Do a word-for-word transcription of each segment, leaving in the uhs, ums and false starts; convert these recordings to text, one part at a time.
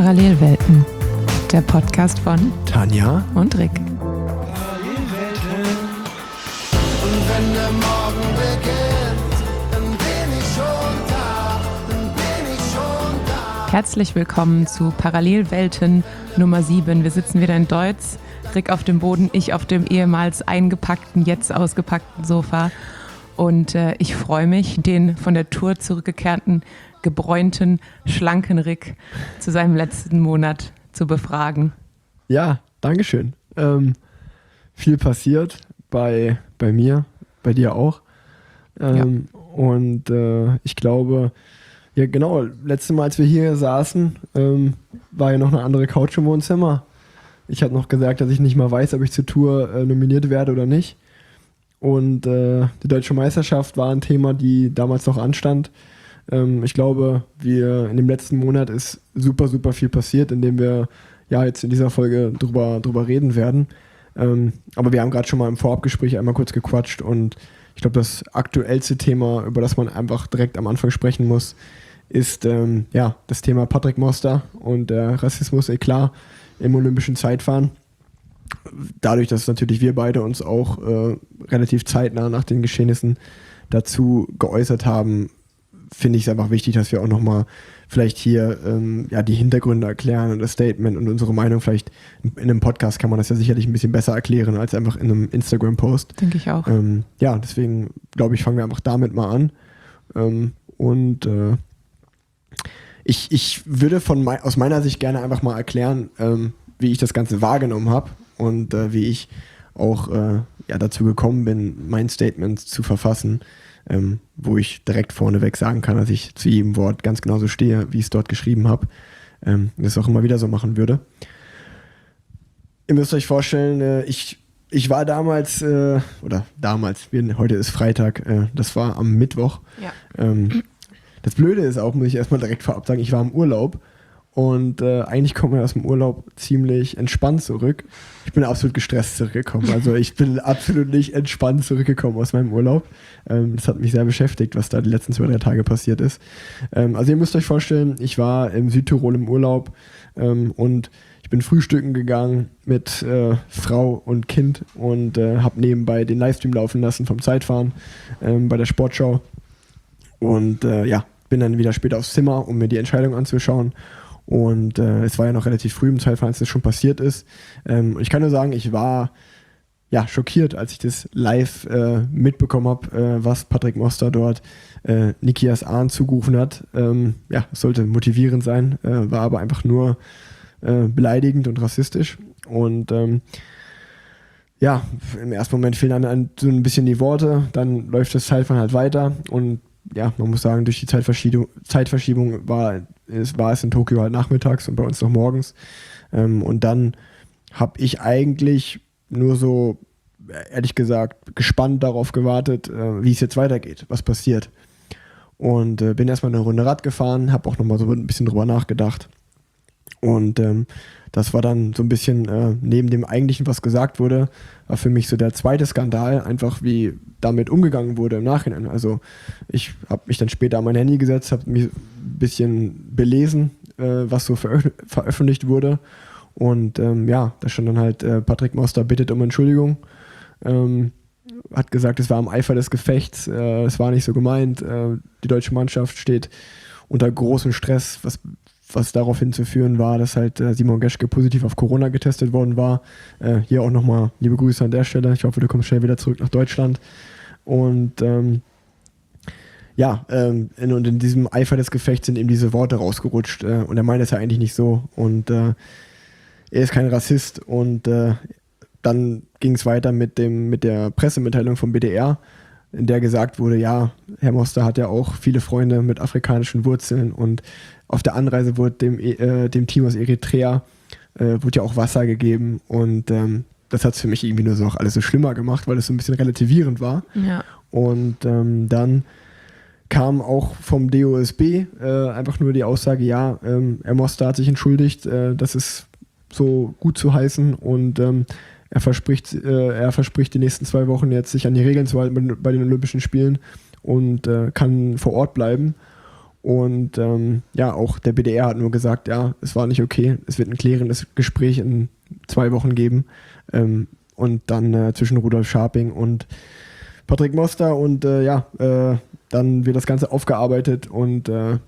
Parallelwelten, der Podcast von Tanja und Rick. Parallelwelten. Und wenn der Morgen beginnt, dann bin ich schon da, dann bin ich schon da. Herzlich willkommen zu Parallelwelten Nummer sieben. Wir sitzen wieder in Deutz, Rick auf dem Boden, ich auf dem ehemals eingepackten, jetzt ausgepackten Sofa. Und äh, ich freue mich, den von der Tour zurückgekehrten, gebräunten, schlanken Rick zu seinem letzten Monat zu befragen. Ja, Dankeschön. Ähm, viel passiert bei, bei mir, bei dir auch. Ähm, ja. Und äh, ich glaube, ja genau, letztes Mal, als wir hier saßen, ähm, war ja noch eine andere Couch im Wohnzimmer. Ich habe noch gesagt, dass ich nicht mal weiß, ob ich zur Tour äh, nominiert werde oder nicht. Und äh, die Deutsche Meisterschaft war ein Thema, die damals noch anstand. Ähm, ich glaube, wir in dem letzten Monat ist super, super viel passiert, in dem wir ja jetzt in dieser Folge drüber, drüber reden werden. Ähm, aber wir haben gerade schon mal im Vorabgespräch einmal kurz gequatscht und ich glaube, das aktuellste Thema, über das man einfach direkt am Anfang sprechen muss, ist ähm, ja das Thema Patrick Moster und der Rassismus-Eklat im olympischen Zeitfahren. Dadurch, dass natürlich wir beide uns auch äh, relativ zeitnah nach den Geschehnissen dazu geäußert haben, finde ich es einfach wichtig, dass wir auch nochmal vielleicht hier ähm, ja, die Hintergründe erklären und das Statement und unsere Meinung. Vielleicht in einem Podcast kann man das ja sicherlich ein bisschen besser erklären als einfach in einem Instagram-Post. Denke ich auch. Ähm, ja, deswegen glaube ich, fangen wir einfach damit mal an. Ähm, und äh, ich, ich würde von mei- aus meiner Sicht gerne einfach mal erklären, ähm, wie ich das Ganze wahrgenommen habe und äh, wie ich auch äh, ja, dazu gekommen bin, mein Statement zu verfassen, ähm, wo ich direkt vorneweg sagen kann, dass ich zu jedem Wort ganz genauso stehe, wie ich es dort geschrieben habe. Ähm, das auch immer wieder so machen würde. Ihr müsst euch vorstellen, äh, ich, ich war damals, äh, oder damals, wir, heute ist Freitag, äh, das war am Mittwoch. Ja. Ähm, das Blöde ist auch, muss ich erstmal direkt vorab sagen, ich war im Urlaub. Und äh, eigentlich kommt man aus dem Urlaub ziemlich entspannt zurück. Ich bin absolut gestresst zurückgekommen. Also ich bin absolut nicht entspannt zurückgekommen aus meinem Urlaub. Ähm, das hat mich sehr beschäftigt, was da die letzten zwei, drei Tage passiert ist. Ähm, also ihr müsst euch vorstellen, ich war im Südtirol im Urlaub ähm, und ich bin frühstücken gegangen mit äh, Frau und Kind und äh, habe nebenbei den Livestream laufen lassen vom Zeitfahren ähm, bei der Sportschau. Und äh, ja, bin dann wieder später aufs Zimmer, um mir die Entscheidung anzuschauen. Und äh, es war ja noch relativ früh im Zeitfahren, als das schon passiert ist. Ähm, ich kann nur sagen, ich war ja schockiert, als ich das live äh, mitbekommen habe, äh, was Patrick Moster dort äh, Nikias Ahn zugerufen hat. Ähm, ja, es sollte motivierend sein, äh, war aber einfach nur äh, beleidigend und rassistisch. Und ähm, ja, im ersten Moment fehlen dann so ein bisschen die Worte, dann läuft das Zeitfahren halt weiter und ja, man muss sagen, durch die Zeitverschiebung, Zeitverschiebung war, es, war es in Tokio halt nachmittags und bei uns noch morgens. Ähm, und dann habe ich eigentlich nur so, ehrlich gesagt, gespannt darauf gewartet, äh, wie es jetzt weitergeht, was passiert. Und äh, bin erstmal eine Runde Rad gefahren, habe auch nochmal so ein bisschen drüber nachgedacht. Und ähm, das war dann so ein bisschen äh, neben dem Eigentlichen, was gesagt wurde, war für mich so der zweite Skandal, einfach wie damit umgegangen wurde im Nachhinein. Also ich habe mich dann später an mein Handy gesetzt, habe mich ein bisschen belesen, äh, was so veröf- veröffentlicht wurde. Und ähm, ja, da stand dann halt, äh, Patrick Moster bittet um Entschuldigung, ähm, hat gesagt, es war im Eifer des Gefechts, äh, es war nicht so gemeint, äh, die deutsche Mannschaft steht unter großem Stress, was was darauf hinzuführen war, dass halt äh, Simon Geschke positiv auf Corona getestet worden war. Äh, hier auch nochmal liebe Grüße an der Stelle. Ich hoffe, du kommst schnell wieder zurück nach Deutschland. Und ähm, ja, ähm, in, und in diesem Eifer des Gefechts sind eben diese Worte rausgerutscht. Äh, und er meint es ja eigentlich nicht so. Und äh, er ist kein Rassist. Und äh, dann ging es weiter mit, dem, mit der Pressemitteilung vom B D R, in der gesagt wurde, ja, Herr Moster hat ja auch viele Freunde mit afrikanischen Wurzeln und auf der Anreise wurde dem, äh, dem Team aus Eritrea äh, wurde ja auch Wasser gegeben und ähm, das hat es für mich irgendwie nur so auch alles so schlimmer gemacht, weil es so ein bisschen relativierend war. Ja. Und ähm, dann kam auch vom D O S B äh, einfach nur die Aussage, ja, ähm, Herr Moster hat sich entschuldigt, äh, das ist so gut zu heißen und ähm, er verspricht, äh, er verspricht die nächsten zwei Wochen jetzt sich an die Regeln zu halten bei den Olympischen Spielen und äh, kann vor Ort bleiben. Und ähm, ja, auch der B D R hat nur gesagt, ja, es war nicht okay, es wird ein klärendes Gespräch in zwei Wochen geben. Ähm, und dann äh, zwischen Rudolf Scharping und Patrick Moster und äh, ja, äh, dann wird das Ganze aufgearbeitet und äh,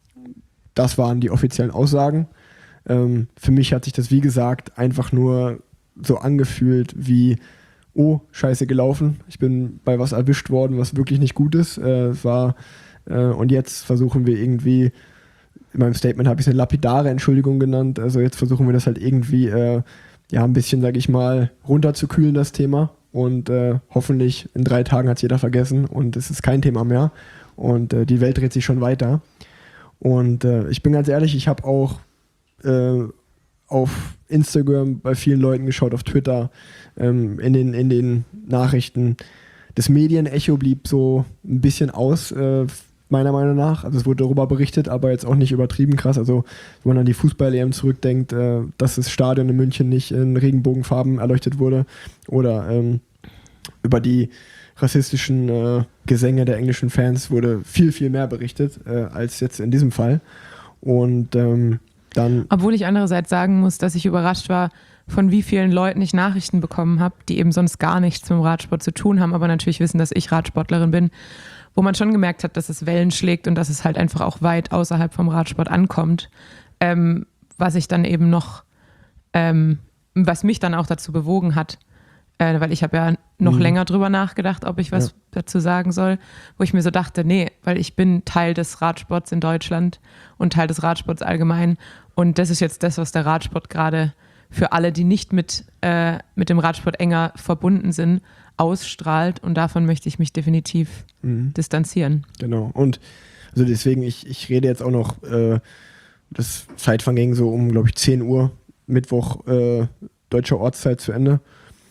das waren die offiziellen Aussagen. Ähm, für mich hat sich das, wie gesagt, einfach nur so angefühlt wie, oh, scheiße gelaufen. Ich bin bei was erwischt worden, was wirklich nicht gut ist. Äh, es war, äh, und jetzt versuchen wir irgendwie, in meinem Statement habe ich es eine lapidare Entschuldigung genannt, also jetzt versuchen wir das halt irgendwie äh, ja, ein bisschen, sag ich mal, runterzukühlen, das Thema. Und äh, hoffentlich in drei Tagen hat es jeder vergessen und es ist kein Thema mehr. Und äh, die Welt dreht sich schon weiter. Und äh, ich bin ganz ehrlich, ich habe auch äh, auf Instagram bei vielen Leuten geschaut, auf Twitter, ähm, in, den, in den Nachrichten. Das Medienecho blieb so ein bisschen aus, äh, meiner Meinung nach. Also es wurde darüber berichtet, aber jetzt auch nicht übertrieben krass. Also wenn man an die Fußball-E M zurückdenkt, äh, dass das Stadion in München nicht in Regenbogenfarben erleuchtet wurde oder ähm, über die rassistischen äh, Gesänge der englischen Fans wurde viel, viel mehr berichtet äh, als jetzt in diesem Fall. Und ähm, dann... Obwohl ich andererseits sagen muss, dass ich überrascht war, von wie vielen Leuten ich Nachrichten bekommen habe, die eben sonst gar nichts mit dem Radsport zu tun haben, aber natürlich wissen, dass ich Radsportlerin bin, wo man schon gemerkt hat, dass es Wellen schlägt und dass es halt einfach auch weit außerhalb vom Radsport ankommt. Ähm, was ich dann eben noch, ähm, was mich dann auch dazu bewogen hat, äh, weil ich habe ja noch mhm. länger drüber nachgedacht, ob ich was ja. dazu sagen soll, wo ich mir so dachte, nee, weil ich bin Teil des Radsports in Deutschland und Teil des Radsports allgemein und das ist jetzt das, was der Radsport gerade für alle, die nicht mit, äh, mit dem Radsport enger verbunden sind, ausstrahlt und davon möchte ich mich definitiv mhm. distanzieren. Genau und also deswegen, ich, ich rede jetzt auch noch, äh, das Zeitvergehen so um, glaube ich, zehn Uhr, Mittwoch äh, deutscher Ortszeit zu Ende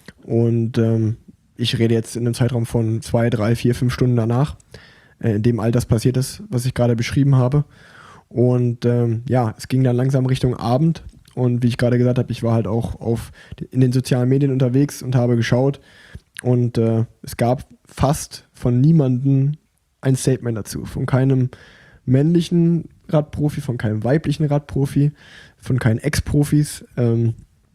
und ähm, ich rede jetzt in einem Zeitraum von zwei, drei, vier, fünf Stunden danach, äh, in dem all das passiert ist, was ich gerade beschrieben habe und ähm, ja, es ging dann langsam Richtung Abend und wie ich gerade gesagt habe, ich war halt auch auf, in den sozialen Medien unterwegs und habe geschaut. Und äh, es gab fast von niemandem ein Statement dazu. Von keinem männlichen Radprofi, von keinem weiblichen Radprofi, von keinen Ex-Profis, ähm,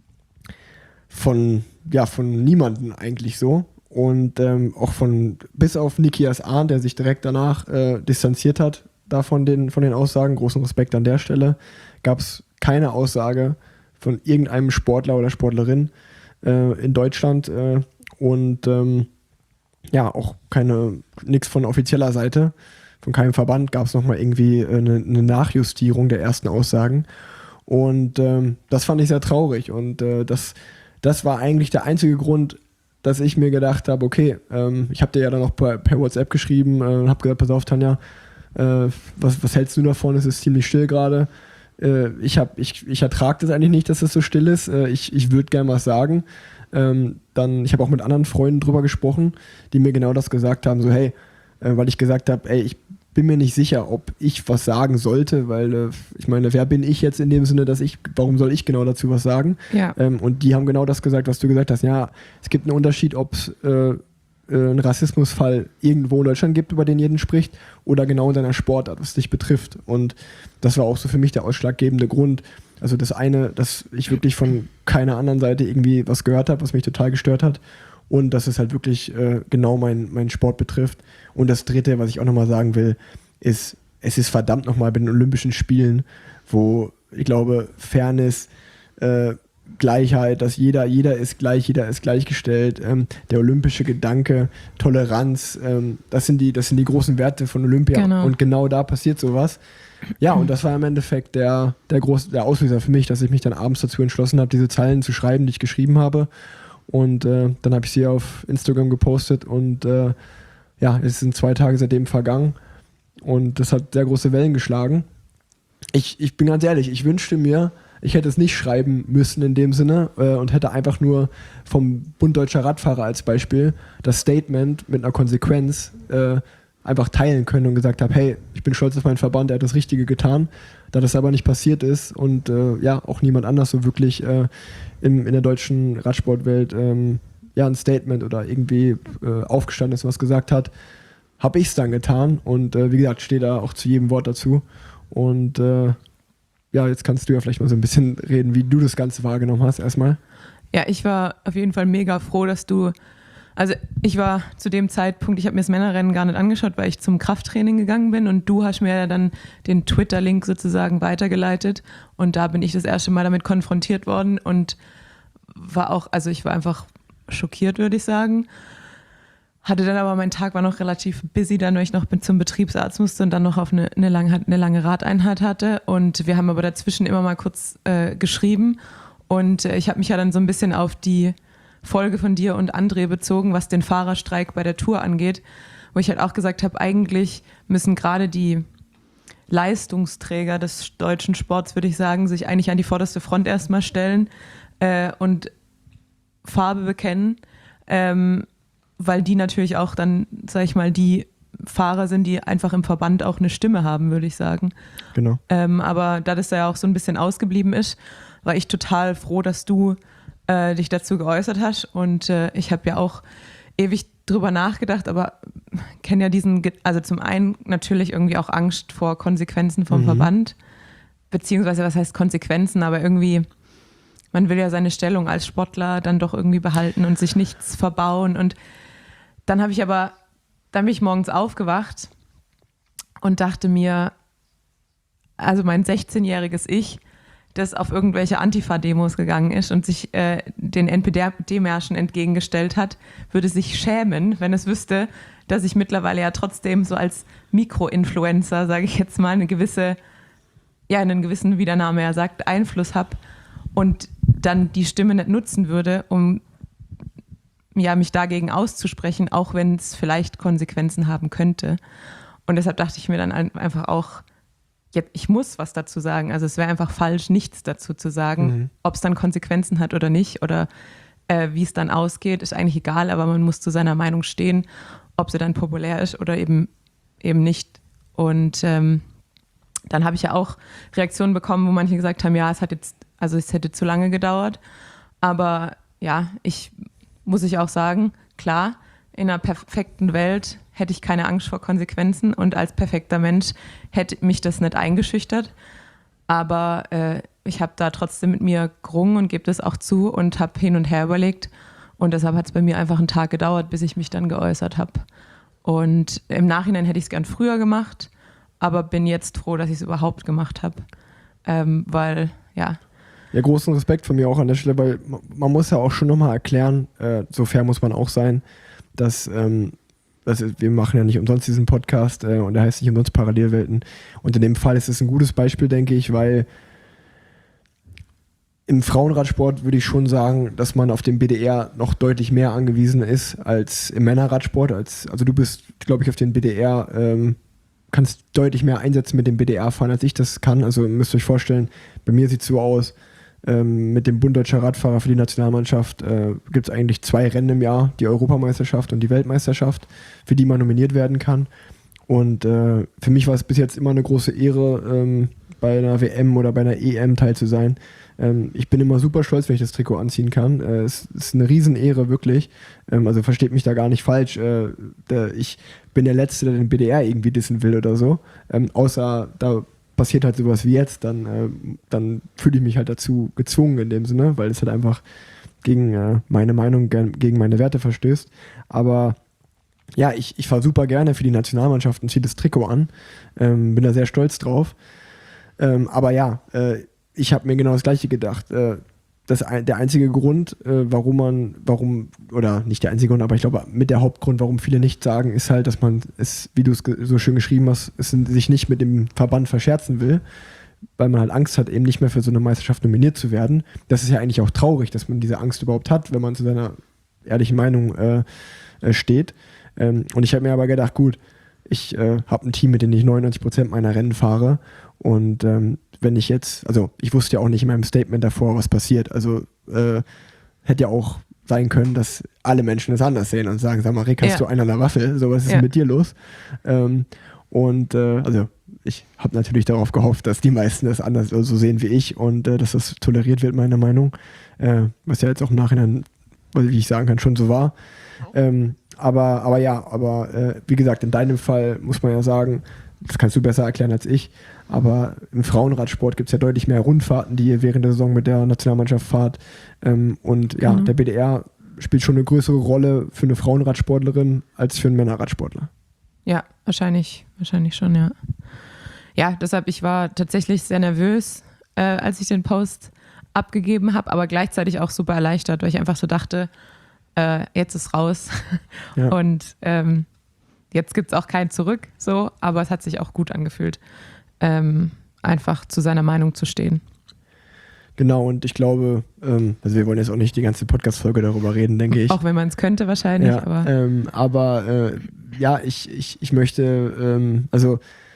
von, ja, von niemandem eigentlich so. Und ähm, auch von, bis auf Nikias Ahn, der sich direkt danach äh, distanziert hat, da von den, von den Aussagen, großen Respekt an der Stelle, gab es keine Aussage von irgendeinem Sportler oder Sportlerin äh, in Deutschland, äh, und ähm, ja, auch keine, nichts von offizieller Seite, von keinem Verband gab es nochmal irgendwie eine, eine Nachjustierung der ersten Aussagen und ähm, das fand ich sehr traurig und äh, das, das war eigentlich der einzige Grund, dass ich mir gedacht habe, okay, ähm, ich habe dir ja dann noch per, per WhatsApp geschrieben äh, und habe gesagt, pass auf Tanja, äh, was, was hältst du davon, es ist ziemlich still gerade, äh, ich, ich, ich ertrage das eigentlich nicht, dass es so still ist, äh, ich, ich würde gerne was sagen. Ähm, dann, ich habe auch mit anderen Freunden drüber gesprochen, die mir genau das gesagt haben, so hey, äh, weil ich gesagt habe, ey, ich bin mir nicht sicher, ob ich was sagen sollte, weil äh, ich meine, wer bin ich jetzt in dem Sinne, dass ich, warum soll ich genau dazu was sagen? Ja. Ähm, und die haben genau das gesagt, was du gesagt hast. Ja, es gibt einen Unterschied, ob es äh, einen Rassismusfall irgendwo in Deutschland gibt, über den jeden spricht, oder genau in seiner Sportart, was dich betrifft. Und das war auch so für mich der ausschlaggebende Grund. Also das eine, dass ich wirklich von keiner anderen Seite irgendwie was gehört habe, was mich total gestört hat. Und dass es halt wirklich äh, genau meinen mein Sport betrifft. Und das dritte, was ich auch nochmal sagen will, ist, es ist verdammt nochmal bei den Olympischen Spielen, wo ich glaube, Fairness, äh, Gleichheit, dass jeder, jeder ist gleich, jeder ist gleichgestellt, ähm, der olympische Gedanke, Toleranz, ähm, das sind die, das sind die großen Werte von Olympia. Genau. Und genau da passiert sowas. Ja, und das war im Endeffekt der, der, groß, der Auslöser für mich, dass ich mich dann abends dazu entschlossen habe, diese Zeilen zu schreiben, die ich geschrieben habe. Und äh, dann habe ich sie auf Instagram gepostet und äh, ja, es sind zwei Tage seitdem vergangen und das hat sehr große Wellen geschlagen. Ich, ich bin ganz ehrlich, ich wünschte mir, ich hätte es nicht schreiben müssen in dem Sinne äh, und hätte einfach nur vom Bund Deutscher Radfahrer als Beispiel das Statement mit einer Konsequenz äh, einfach teilen können und gesagt habe, hey, ich bin stolz auf meinen Verband, er hat das Richtige getan. Da das aber nicht passiert ist und äh, ja, auch niemand anders so wirklich äh, in, in der deutschen Radsportwelt ähm, ja, ein Statement oder irgendwie äh, aufgestanden ist und was gesagt hat, habe ich es dann getan und äh, wie gesagt, stehe da auch zu jedem Wort dazu. Und äh, ja, jetzt kannst du ja vielleicht mal so ein bisschen reden, wie du das Ganze wahrgenommen hast erstmal. Ja, ich war auf jeden Fall mega froh, dass du, also ich war zu dem Zeitpunkt, ich habe mir das Männerrennen gar nicht angeschaut, weil ich zum Krafttraining gegangen bin und du hast mir dann den Twitter-Link sozusagen weitergeleitet und da bin ich das erste Mal damit konfrontiert worden und war auch, also ich war einfach schockiert, würde ich sagen. Hatte dann aber, mein Tag war noch relativ busy, dann weil ich noch zum Betriebsarzt musste und dann noch auf eine, eine, lange, eine lange Radeinheit hatte. Und wir haben aber dazwischen immer mal kurz äh, geschrieben. Und äh, ich habe mich ja dann so ein bisschen auf die Folge von dir und André bezogen, was den Fahrerstreik bei der Tour angeht. Wo ich halt auch gesagt habe, eigentlich müssen gerade die Leistungsträger des deutschen Sports, würde ich sagen, sich eigentlich an die vorderste Front erstmal stellen äh, und Farbe bekennen. Ähm, weil die natürlich auch dann, sag ich mal, die Fahrer sind, die einfach im Verband auch eine Stimme haben, würde ich sagen. Genau. Ähm, aber da das ja auch so ein bisschen ausgeblieben ist, war ich total froh, dass du äh, dich dazu geäußert hast und äh, ich habe ja auch ewig drüber nachgedacht, aber kenne ja diesen, also zum einen natürlich irgendwie auch Angst vor Konsequenzen vom mhm. Verband, beziehungsweise was heißt Konsequenzen, aber irgendwie man will ja seine Stellung als Sportler dann doch irgendwie behalten und sich nichts verbauen und dann habe ich aber, dann bin ich morgens aufgewacht und dachte mir, also mein sechzehnjähriges Ich, das auf irgendwelche Antifa-Demos gegangen ist und sich äh, den N P D-Märschen entgegengestellt hat, würde sich schämen, wenn es wüsste, dass ich mittlerweile ja trotzdem so als Mikro-Influencer, sage ich jetzt mal, eine gewisse, ja, einen gewissen, wie der Name ja sagt, Einfluss habe und dann die Stimme nicht nutzen würde, um ja, mich dagegen auszusprechen, auch wenn es vielleicht Konsequenzen haben könnte. Und deshalb dachte ich mir dann einfach auch, ja, ich muss was dazu sagen. Also es wäre einfach falsch, nichts dazu zu sagen. Mhm. Ob es dann Konsequenzen hat oder nicht oder äh, wie es dann ausgeht, ist eigentlich egal, aber man muss zu seiner Meinung stehen, ob sie dann populär ist oder eben, eben nicht. Und ähm, dann habe ich ja auch Reaktionen bekommen, wo manche gesagt haben, ja, es hat jetzt, also es hätte zu lange gedauert. Aber ja, ich muss ich auch sagen, klar, in einer perfekten Welt hätte ich keine Angst vor Konsequenzen und als perfekter Mensch hätte mich das nicht eingeschüchtert. Aber äh, ich habe da trotzdem mit mir gerungen und gebe das auch zu und habe hin und her überlegt. Und deshalb hat es bei mir einfach einen Tag gedauert, bis ich mich dann geäußert habe. Und im Nachhinein hätte ich es gern früher gemacht, aber bin jetzt froh, dass ich es überhaupt gemacht habe. Ähm, weil, ja... Ja, großen Respekt von mir auch an der Stelle, weil man muss ja auch schon nochmal erklären, äh, so fair muss man auch sein, dass, ähm, dass wir machen ja nicht umsonst diesen Podcast äh, und der heißt nicht umsonst Parallelwelten. Und in dem Fall ist es ein gutes Beispiel, denke ich, weil im Frauenradsport würde ich schon sagen, dass man auf den B D R noch deutlich mehr angewiesen ist als im Männerradsport. Als, also du bist, glaube ich, auf den B D R, ähm, kannst deutlich mehr einsetzen mit dem B D R fahren, als ich das kann. Also müsst ihr euch vorstellen, bei mir sieht es so aus, Ähm, mit dem Bund Deutscher Radfahrer für die Nationalmannschaft äh, gibt es eigentlich zwei Rennen im Jahr, die Europameisterschaft und die Weltmeisterschaft, für die man nominiert werden kann. Und äh, für mich war es bis jetzt immer eine große Ehre, ähm, bei einer W M oder bei einer E M teil zu sein. Ähm, ich bin immer super stolz, wenn ich das Trikot anziehen kann. Äh, es ist eine Riesenehre, wirklich. Ähm, also versteht mich da gar nicht falsch. Äh, der, ich bin der Letzte, der den B D R irgendwie dissen will oder so. Ähm, außer da passiert halt sowas wie jetzt, dann, äh, dann fühle ich mich halt dazu gezwungen in dem Sinne, weil es halt einfach gegen äh, meine Meinung, gegen meine Werte verstößt. Aber ja, ich, ich fahre super gerne für die Nationalmannschaft und ziehe das Trikot an. Ähm, bin da sehr stolz drauf. Ähm, aber ja, äh, ich habe mir genau das Gleiche gedacht. Äh, das, der einzige Grund, äh, warum man, warum, oder nicht der einzige Grund, aber ich glaube, mit der Hauptgrund, warum viele nicht sagen, ist halt, dass man es, wie du es ge- so schön geschrieben hast, es sich nicht mit dem Verband verscherzen will, weil man halt Angst hat, eben nicht mehr für so eine Meisterschaft nominiert zu werden. Das ist ja eigentlich auch traurig, dass man diese Angst überhaupt hat, wenn man zu seiner ehrlichen Meinung äh, äh, steht. Ähm, und ich habe mir aber gedacht, gut, ich äh, habe ein Team, mit dem ich neunundneunzig Prozent meiner Rennen fahre. Und ähm, wenn ich jetzt, also ich wusste ja auch nicht in meinem Statement davor, was passiert. Also äh, hätte ja auch sein können, dass alle Menschen das anders sehen und sagen, sag mal, Rick, hast ja. du einen an der Waffe? So, was ist ja. denn mit dir los? Ähm, und äh, also ich habe natürlich darauf gehofft, dass die meisten das anders so sehen wie ich und äh, dass das toleriert wird, meiner Meinung. Äh, was ja jetzt auch im Nachhinein weil wie ich sagen kann, schon so war. Ähm, aber, aber ja, aber äh, wie gesagt, in deinem Fall muss man ja sagen, das kannst du besser erklären als ich, aber im Frauenradsport gibt es ja deutlich mehr Rundfahrten, die ihr während der Saison mit der Nationalmannschaft fahrt. Ähm, und ja, Mhm. der B D R spielt schon eine größere Rolle für eine Frauenradsportlerin als für einen Männerradsportler. Ja, wahrscheinlich, wahrscheinlich schon, ja. Ja, deshalb, ich war tatsächlich sehr nervös, äh, als ich den Post abgegeben habe, aber gleichzeitig auch super erleichtert, weil ich einfach so dachte, äh, jetzt ist raus. Ja. Und ähm, jetzt gibt es auch kein Zurück, so, aber es hat sich auch gut angefühlt, ähm, einfach zu seiner Meinung zu stehen. Genau, und ich glaube, ähm, also wir wollen jetzt auch nicht die ganze Podcast-Folge darüber reden, denke ich. Auch wenn man es könnte wahrscheinlich, Ja, aber ähm, aber äh, ja, ich, ich, ich möchte, ähm, also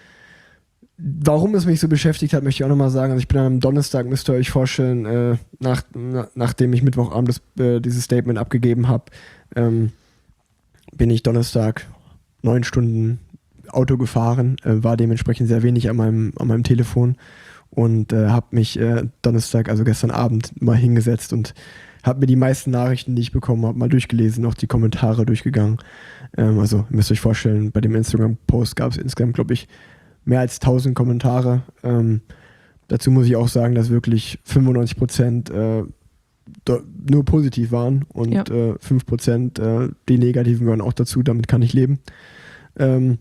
warum es mich so beschäftigt hat, möchte ich auch nochmal sagen. Also ich bin am Donnerstag, müsst ihr euch vorstellen, äh, nach, na, nachdem ich Mittwochabend das, äh, dieses Statement abgegeben habe, ähm, bin ich Donnerstag neun Stunden Auto gefahren, äh, war dementsprechend sehr wenig an meinem, an meinem Telefon und äh, habe mich äh, Donnerstag, also gestern Abend, mal hingesetzt und habe mir die meisten Nachrichten, die ich bekommen habe, mal durchgelesen, auch die Kommentare durchgegangen. Ähm, also ihr müsst euch vorstellen, bei dem Instagram-Post gab es insgesamt, glaube ich, mehr als tausend Kommentare. Ähm, dazu muss ich auch sagen, dass wirklich fünfundneunzig Prozent äh, do, nur positiv waren und Ja. äh, fünf Prozent äh, die negativen gehören auch dazu, damit kann ich leben. Ähm,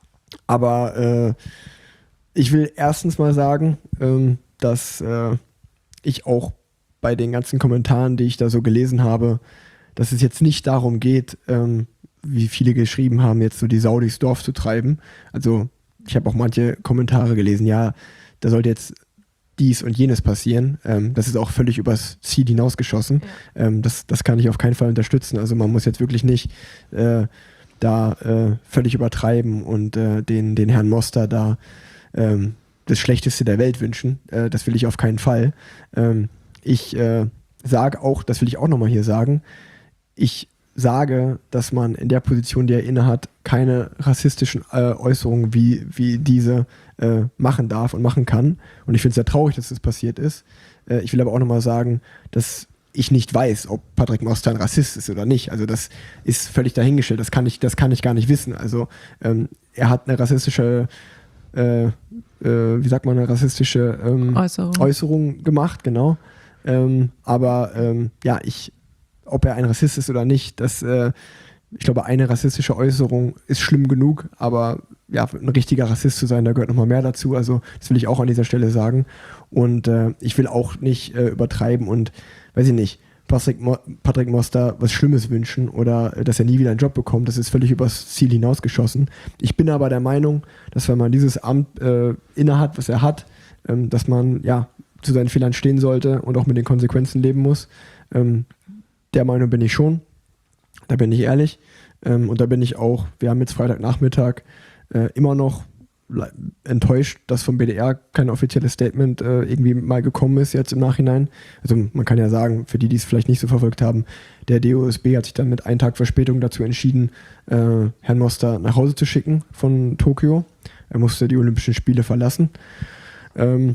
aber äh, ich will erstens mal sagen, ähm, dass äh, ich auch bei den ganzen Kommentaren, die ich da so gelesen habe, dass es jetzt nicht darum geht, ähm, wie viele geschrieben haben, jetzt so die Sau durchs Dorf zu treiben. Also ich habe auch manche Kommentare gelesen, ja, da sollte jetzt dies und jenes passieren. Ähm, das ist auch völlig übers Ziel hinausgeschossen. Ja. Ähm, das, das kann ich auf keinen Fall unterstützen. Also man muss jetzt wirklich nicht äh, da äh, völlig übertreiben und äh, den, den Herrn Moster da ähm, das Schlechteste der Welt wünschen. Äh, das will ich auf keinen Fall. Ähm, ich äh, sage auch, das will ich auch nochmal hier sagen, ich sage, dass man in der Position, die er innehat, keine rassistischen äh, Äußerungen wie, wie diese äh, machen darf und machen kann. Und ich finde es sehr traurig, dass das passiert ist. Äh, ich will aber auch nochmal sagen, dass ich nicht weiß, ob Patrick Moster ein Rassist ist oder nicht. Also das ist völlig dahingestellt. Das kann ich, das kann ich gar nicht wissen. Also ähm, er hat eine rassistische, äh, äh, wie sagt man, eine rassistische ähm, Äußerung. Äußerung gemacht, genau. Ähm, aber ähm, ja, ich ob er ein Rassist ist oder nicht, das, äh, ich glaube, eine rassistische Äußerung ist schlimm genug, aber ja, ein richtiger Rassist zu sein, da gehört nochmal mehr dazu, also das will ich auch an dieser Stelle sagen und äh, ich will auch nicht äh, übertreiben und, weiß ich nicht, Patrick, Mo- Patrick Moster was Schlimmes wünschen oder äh, dass er nie wieder einen Job bekommt, das ist völlig übers Ziel hinausgeschossen. Ich bin aber der Meinung, dass wenn man dieses Amt äh, innehat, was er hat, ähm, dass man ja zu seinen Fehlern stehen sollte und auch mit den Konsequenzen leben muss. Ähm, Der Meinung bin ich schon, da bin ich ehrlich. Ähm, und da bin ich auch, wir haben jetzt Freitagnachmittag äh, immer noch le- enttäuscht, dass vom B D R kein offizielles Statement äh, irgendwie mal gekommen ist jetzt im Nachhinein. Also man kann ja sagen, für die, die es vielleicht nicht so verfolgt haben, der D O S B hat sich dann mit einem Tag Verspätung dazu entschieden, äh, Herrn Moster nach Hause zu schicken von Tokio. Er musste die Olympischen Spiele verlassen. Ähm,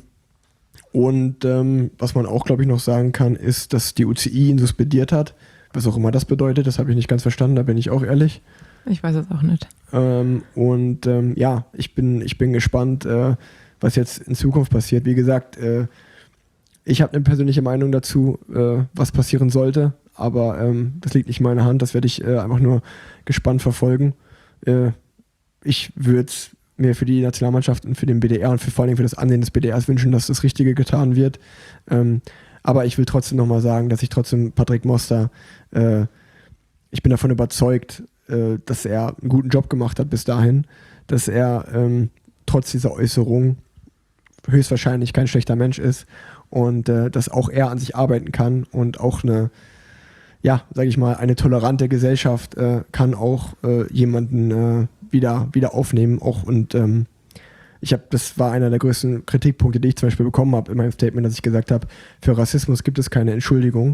Und ähm, was man auch, glaube ich, noch sagen kann, ist, dass die U C I ihn suspendiert hat. Was auch immer das bedeutet, das habe ich nicht ganz verstanden, da bin ich auch ehrlich. Ich weiß es auch nicht. Ähm, und ähm, ja, ich bin, ich bin gespannt, äh, was jetzt in Zukunft passiert. Wie gesagt, äh, ich habe eine persönliche Meinung dazu, äh, was passieren sollte, aber ähm, das liegt nicht in meiner Hand, das werde ich äh, einfach nur gespannt verfolgen. Äh, ich würde mir für die Nationalmannschaft und für den B D R und für, vor allem für das Ansehen des B D Rs wünschen, dass das Richtige getan wird. Ähm, aber ich will trotzdem nochmal sagen, dass ich trotzdem Patrick Moster, äh, ich bin davon überzeugt, äh, dass er einen guten Job gemacht hat bis dahin, dass er ähm, trotz dieser Äußerung höchstwahrscheinlich kein schlechter Mensch ist und äh, dass auch er an sich arbeiten kann und auch eine, ja, sage ich mal, eine tolerante Gesellschaft äh, kann auch äh, jemanden äh, wieder, wieder aufnehmen. Auch und ähm, ich habe, das war einer der größten Kritikpunkte, die ich zum Beispiel bekommen habe in meinem Statement, dass ich gesagt habe, für Rassismus gibt es keine Entschuldigung.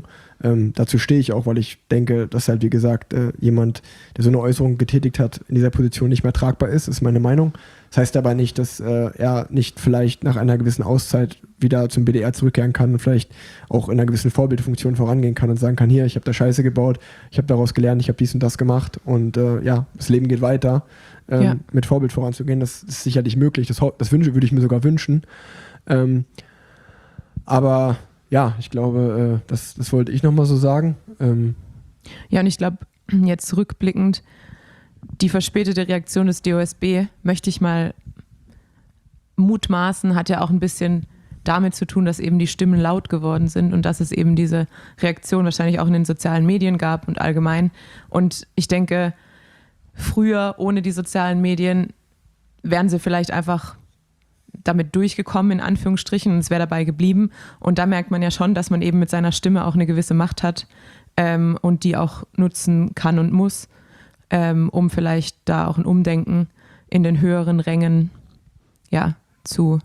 Ähm, dazu stehe ich auch, weil ich denke, dass halt, wie gesagt, äh, jemand, der so eine Äußerung getätigt hat, in dieser Position nicht mehr tragbar ist, ist meine Meinung. Das heißt aber nicht, dass äh, er nicht vielleicht nach einer gewissen Auszeit wieder zum B D R zurückkehren kann und vielleicht auch in einer gewissen Vorbildfunktion vorangehen kann und sagen kann, hier, ich habe da Scheiße gebaut, ich habe daraus gelernt, ich habe dies und das gemacht und äh, ja, das Leben geht weiter. Ähm, ja. Mit Vorbild voranzugehen, das ist sicherlich möglich, das, das wünsche, würde ich mir sogar wünschen. Ähm, aber ja, ich glaube, äh, das, das wollte ich nochmal so sagen. Ähm, ja, und ich glaube, jetzt zurückblickend, die verspätete Reaktion des D O S B, möchte ich mal mutmaßen, hat ja auch ein bisschen damit zu tun, dass eben die Stimmen laut geworden sind und dass es eben diese Reaktion wahrscheinlich auch in den sozialen Medien gab und allgemein. Und ich denke, früher ohne die sozialen Medien wären sie vielleicht einfach damit durchgekommen, in Anführungsstrichen, und es wäre dabei geblieben. Und da merkt man ja schon, dass man eben mit seiner Stimme auch eine gewisse Macht hat ähm, und die auch nutzen kann und muss, ähm, um vielleicht da auch ein Umdenken in den höheren Rängen ja, zu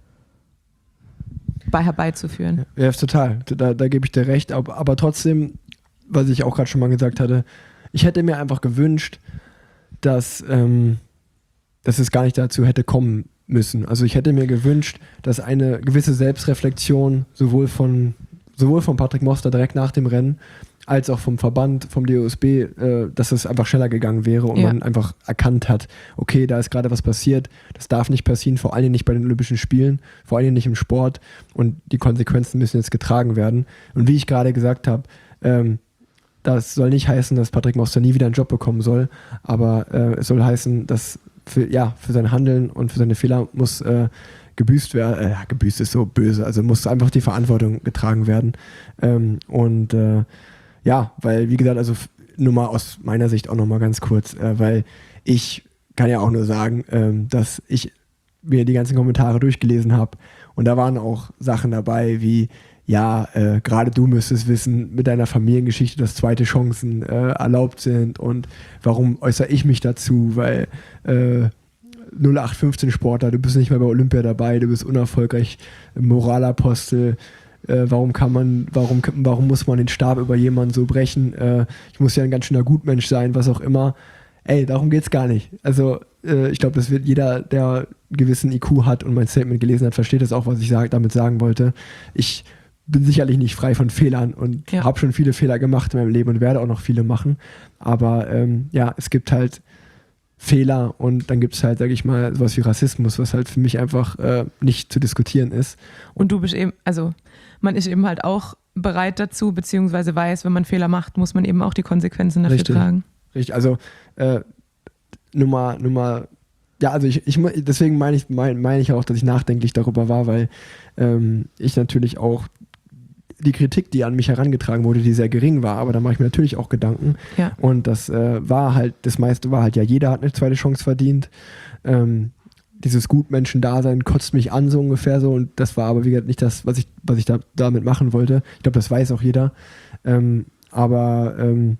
bei herbeizuführen. Ja, total. Da, da gebe ich dir recht. Aber, aber trotzdem, was ich auch gerade schon mal gesagt hatte, ich hätte mir einfach gewünscht, dass, ähm, dass es gar nicht dazu hätte kommen müssen. Also ich hätte mir gewünscht, dass eine gewisse Selbstreflexion sowohl von, sowohl von Patrick Moster direkt nach dem Rennen als auch vom Verband, vom D O S B, äh, dass es einfach schneller gegangen wäre und ja. man einfach erkannt hat, okay, da ist gerade was passiert, das darf nicht passieren, vor allem nicht bei den Olympischen Spielen, vor allem nicht im Sport und die Konsequenzen müssen jetzt getragen werden. Und wie ich gerade gesagt habe, ähm, das soll nicht heißen, dass Patrick Moster nie wieder einen Job bekommen soll, aber äh, es soll heißen, dass für, ja, für sein Handeln und für seine Fehler muss äh, gebüßt werden, äh, gebüßt ist so böse, also muss einfach die Verantwortung getragen werden. Ähm, und äh, ja, weil wie gesagt, also nur mal aus meiner Sicht auch nochmal ganz kurz, äh, weil ich kann ja auch nur sagen, ähm, dass ich mir die ganzen Kommentare durchgelesen habe und da waren auch Sachen dabei wie, ja, äh, gerade du müsstest wissen mit deiner Familiengeschichte, dass zweite Chancen äh, erlaubt sind und warum äußere ich mich dazu, weil äh, null acht fünfzehn Sportler, du bist nicht mehr bei Olympia dabei, du bist unerfolgreich, Moralapostel, äh, warum kann man, warum, warum muss man den Stab über jemanden so brechen, äh, ich muss ja ein ganz schöner Gutmensch sein, was auch immer. Ey, darum geht's gar nicht. Also äh, ich glaube, das wird jeder, der einen gewissen I Q hat und mein Statement gelesen hat, versteht das auch, was ich sag, damit sagen wollte. Ich bin sicherlich nicht frei von Fehlern und ja. habe schon viele Fehler gemacht in meinem Leben und werde auch noch viele machen. Aber ähm, ja, es gibt halt Fehler und dann gibt es halt, sage ich mal, sowas wie Rassismus, was halt für mich einfach äh, nicht zu diskutieren ist. Und du bist eben, also man ist eben halt auch bereit dazu, beziehungsweise weiß, wenn man Fehler macht, muss man eben auch die Konsequenzen dafür Richtig. tragen. Richtig, also äh, Nummer, Nummer, ja, also ich, ich deswegen meine ich, meine mein ich auch, dass ich nachdenklich darüber war, weil ähm, ich natürlich auch die Kritik, die an mich herangetragen wurde, die sehr gering war, aber da mache ich mir natürlich auch Gedanken. Ja. Und das äh, war halt, das meiste war halt, ja, jeder hat eine zweite Chance verdient. Ähm, dieses Gutmenschen-Dasein kotzt mich an, so ungefähr so. Und das war aber, wie gesagt, nicht das, was ich, was ich da, damit machen wollte. Ich glaube, das weiß auch jeder. Ähm, aber ähm,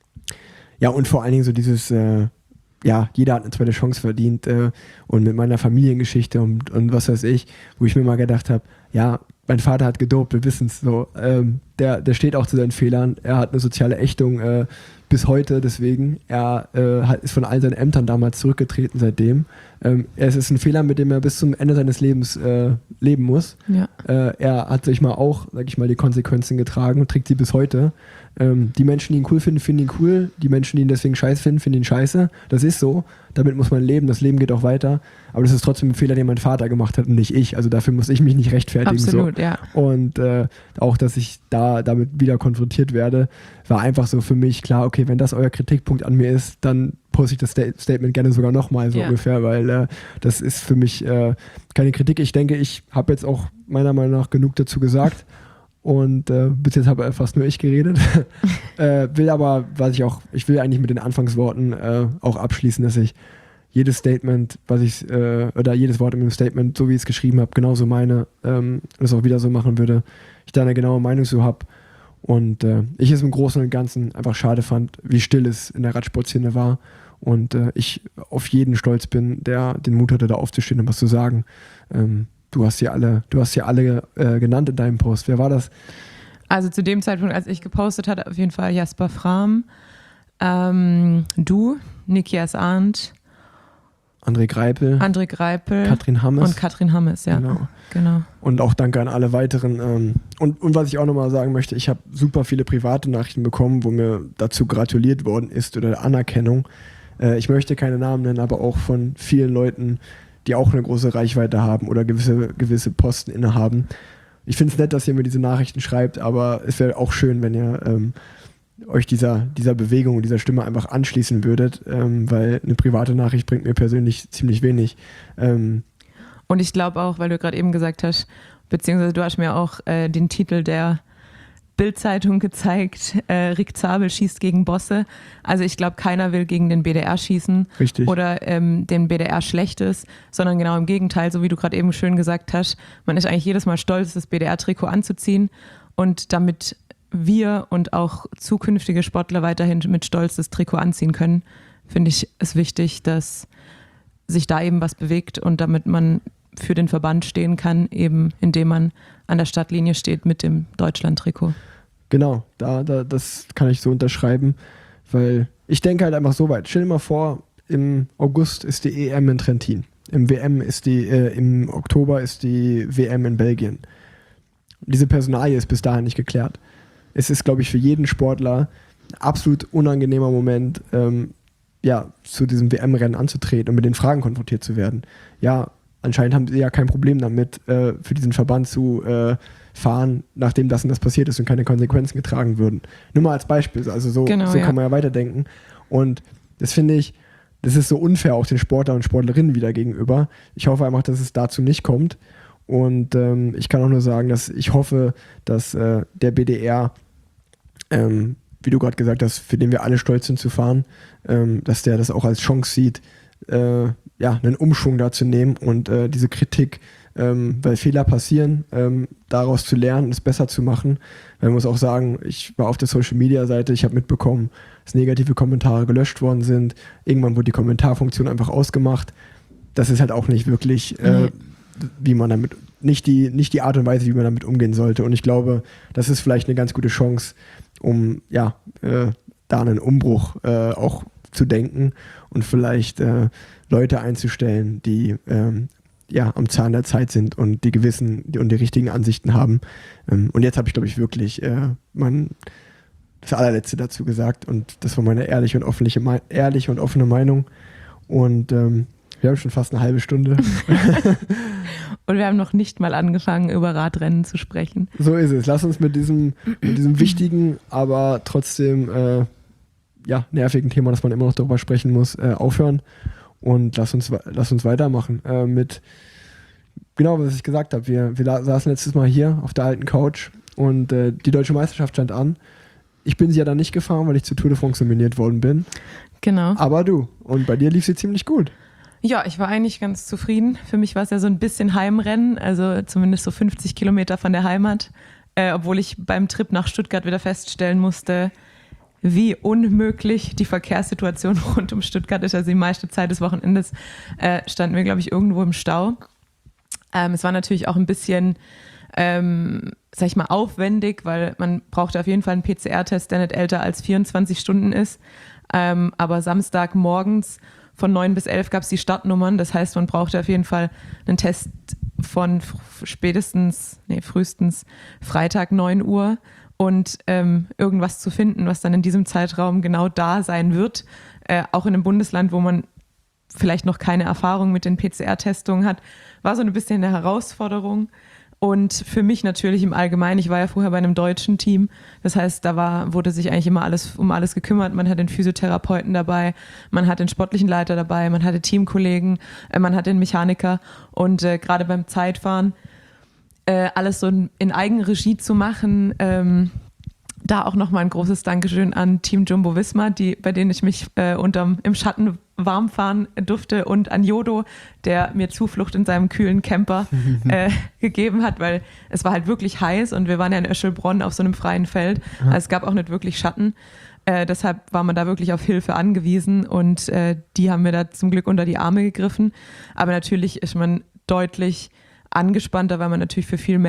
ja, und vor allen Dingen so dieses, äh, ja, jeder hat eine zweite Chance verdient äh, und mit meiner Familiengeschichte und, und was weiß ich, wo ich mir mal gedacht habe, ja, mein Vater hat gedopt, wir wissen es so. Ähm, der, der steht auch zu seinen Fehlern. Er hat eine soziale Ächtung äh, bis heute, deswegen. Er äh, hat, ist von all seinen Ämtern damals zurückgetreten seitdem. Ähm, es ist ein Fehler, mit dem er bis zum Ende seines Lebens äh, leben muss. Ja. Äh, er hat, sag ich mal, auch, sag ich mal, die Konsequenzen getragen und trägt sie bis heute. Ähm, die Menschen, die ihn cool finden, finden ihn cool. Die Menschen, die ihn deswegen scheiße finden, finden ihn scheiße. Das ist so. Damit muss man leben. Das Leben geht auch weiter. Aber das ist trotzdem ein Fehler, den mein Vater gemacht hat und nicht ich. Also dafür muss ich mich nicht rechtfertigen. Absolut, so. ja. Und äh, auch, dass ich da damit wieder konfrontiert werde, war einfach so für mich klar, okay, wenn das euer Kritikpunkt an mir ist, dann poste ich das Sta- Statement gerne sogar nochmal so ja. ungefähr, weil äh, das ist für mich äh, keine Kritik. Ich denke, ich habe jetzt auch meiner Meinung nach genug dazu gesagt und äh, bis jetzt habe fast nur ich geredet. äh, will aber, was ich auch, ich will eigentlich mit den Anfangsworten äh, auch abschließen, dass ich jedes Statement, was ich, äh, oder jedes Wort in dem Statement, so wie ich es geschrieben habe, genauso meine, ähm, das auch wieder so machen würde, ich da eine genaue Meinung so habe und äh, ich es im Großen und Ganzen einfach schade fand, wie still es in der Radsportszene war und äh, ich auf jeden stolz bin, der den Mut hatte, da aufzustehen und was zu sagen. Ähm, du hast sie alle, du hast sie alle äh, genannt in deinem Post. Wer war das? Also zu dem Zeitpunkt, als ich gepostet hatte, auf jeden Fall Jasper Frahm, ähm, du, Nikias Arndt, André Greipel, André Greipel Katrin Hammes. und Katrin Hammes, ja. Genau. genau. Und auch danke an alle weiteren. Ähm, und, und was ich auch nochmal sagen möchte, ich habe super viele private Nachrichten bekommen, wo mir dazu gratuliert worden ist oder Anerkennung. Äh, ich möchte keine Namen nennen, aber auch von vielen Leuten, die auch eine große Reichweite haben oder gewisse, gewisse Posten innehaben. Ich finde es nett, dass ihr mir diese Nachrichten schreibt, aber es wäre auch schön, wenn ihr ähm, euch dieser, dieser Bewegung und dieser Stimme einfach anschließen würdet, ähm, weil eine private Nachricht bringt mir persönlich ziemlich wenig. Ähm, und ich glaube auch, weil du gerade eben gesagt hast, beziehungsweise du hast mir auch äh, den Titel der Bild-Zeitung gezeigt, äh, Rick Zabel schießt gegen Bosse. Also ich glaube, keiner will gegen den B D R schießen Richtig. oder ähm, den B D R Schlechtes, sondern genau im Gegenteil, so wie du gerade eben schön gesagt hast, man ist eigentlich jedes Mal stolz, das B D R-Trikot anzuziehen und damit wir und auch zukünftige Sportler weiterhin mit Stolz das Trikot anziehen können, finde ich es wichtig, dass sich da eben was bewegt und damit man für den Verband stehen kann, eben indem man an der Startlinie steht mit dem Deutschland-Trikot. Genau, da, da, das kann ich so unterschreiben, weil ich denke halt einfach so weit. Stell dir mal vor, im August ist die E M in Trentin, im W M ist die, äh, im Oktober ist die W M in Belgien. Diese Personalie ist bis dahin nicht geklärt. Es ist, glaube ich, für jeden Sportler ein absolut unangenehmer Moment, ähm, ja, zu diesem W M-Rennen anzutreten und mit den Fragen konfrontiert zu werden. Ja, anscheinend haben sie ja kein Problem damit, äh, für diesen Verband zu äh, fahren, nachdem das und das passiert ist und keine Konsequenzen getragen würden. Nur mal als Beispiel, also so, genau, so ja. kann man ja weiterdenken. Und das finde ich, das ist so unfair auch den Sportlern und Sportlerinnen wieder gegenüber. Ich hoffe einfach, dass es dazu nicht kommt. Und ähm, ich kann auch nur sagen, dass ich hoffe, dass äh, der B D R, ähm, wie du gerade gesagt hast, für den wir alle stolz sind zu fahren, ähm, dass der das auch als Chance sieht, äh, ja, einen Umschwung da zu nehmen und äh, diese Kritik, ähm, weil Fehler passieren, ähm, daraus zu lernen, es besser zu machen. Man muss auch sagen, ich war auf der Social-Media-Seite, ich habe mitbekommen, dass negative Kommentare gelöscht worden sind. Irgendwann wurde die Kommentarfunktion einfach ausgemacht. Das ist halt auch nicht wirklich, äh, nee. wie man damit, nicht die, nicht die Art und Weise, wie man damit umgehen sollte. Und ich glaube, das ist vielleicht eine ganz gute Chance, um ja, äh, da einen Umbruch äh, auch zu denken und vielleicht äh, Leute einzustellen, die ähm, ja, am Zahn der Zeit sind und die gewissen die, und die richtigen Ansichten haben. Ähm, und jetzt habe ich, glaube ich, wirklich äh, mein, das allerletzte dazu gesagt und das war meine ehrliche und, offentliche, ehrliche und offene Meinung. Und ähm, wir haben schon fast eine halbe Stunde. Und wir haben noch nicht mal angefangen, über Radrennen zu sprechen. So ist es. Lass uns mit diesem, mit diesem wichtigen, aber trotzdem äh, ja, nervigen Thema, dass man immer noch darüber sprechen muss, äh, aufhören. Und lass uns, lass uns weitermachen äh, mit, genau was ich gesagt habe. Wir, wir saßen letztes Mal hier auf der alten Couch und äh, die Deutsche Meisterschaft stand an. Ich bin sie ja dann nicht gefahren, weil ich zur Tour de France nominiert worden bin. Genau. Aber du. Und bei dir lief sie ziemlich gut. Ja, ich war eigentlich ganz zufrieden. Für mich war es ja so ein bisschen Heimrennen, also zumindest so fünfzig Kilometer von der Heimat. Äh, obwohl ich beim Trip nach Stuttgart wieder feststellen musste, wie unmöglich die Verkehrssituation rund um Stuttgart ist. Also die meiste Zeit des Wochenendes äh, standen wir, glaube ich, irgendwo im Stau. Ähm, es war natürlich auch ein bisschen, ähm, sag ich mal, aufwendig, weil man brauchte auf jeden Fall einen P C R-Test, der nicht älter als vierundzwanzig Stunden ist. Ähm, aber Samstagmorgens von neun bis elf gab es die Startnummern. Das heißt, man brauchte auf jeden Fall einen Test von spätestens, nee, frühestens Freitag neun Uhr. Und ähm, irgendwas zu finden, was dann in diesem Zeitraum genau da sein wird, äh, auch in einem Bundesland, wo man vielleicht noch keine Erfahrung mit den P C R-Testungen hat, war so ein bisschen eine Herausforderung. Und für mich natürlich im Allgemeinen, ich war ja vorher bei einem deutschen Team, das heißt, da war, wurde sich eigentlich immer alles um alles gekümmert. Man hat den Physiotherapeuten dabei, man hat den sportlichen Leiter dabei, man hatte Teamkollegen, äh, man hat den Mechaniker und äh, gerade beim Zeitfahren Äh, alles so in, in Eigenregie zu machen. Ähm, da auch nochmal ein großes Dankeschön an Team Jumbo Visma, die, bei denen ich mich äh, unterm, im Schatten warm fahren durfte und an Jodo, der mir Zuflucht in seinem kühlen Camper äh, gegeben hat, weil es war halt wirklich heiß und wir waren ja in Öschelbronn auf so einem freien Feld. Also es gab auch nicht wirklich Schatten. Äh, deshalb war man da wirklich auf Hilfe angewiesen und äh, die haben mir da zum Glück unter die Arme gegriffen. Aber natürlich ist man deutlich angespannter, weil man natürlich für viel mehr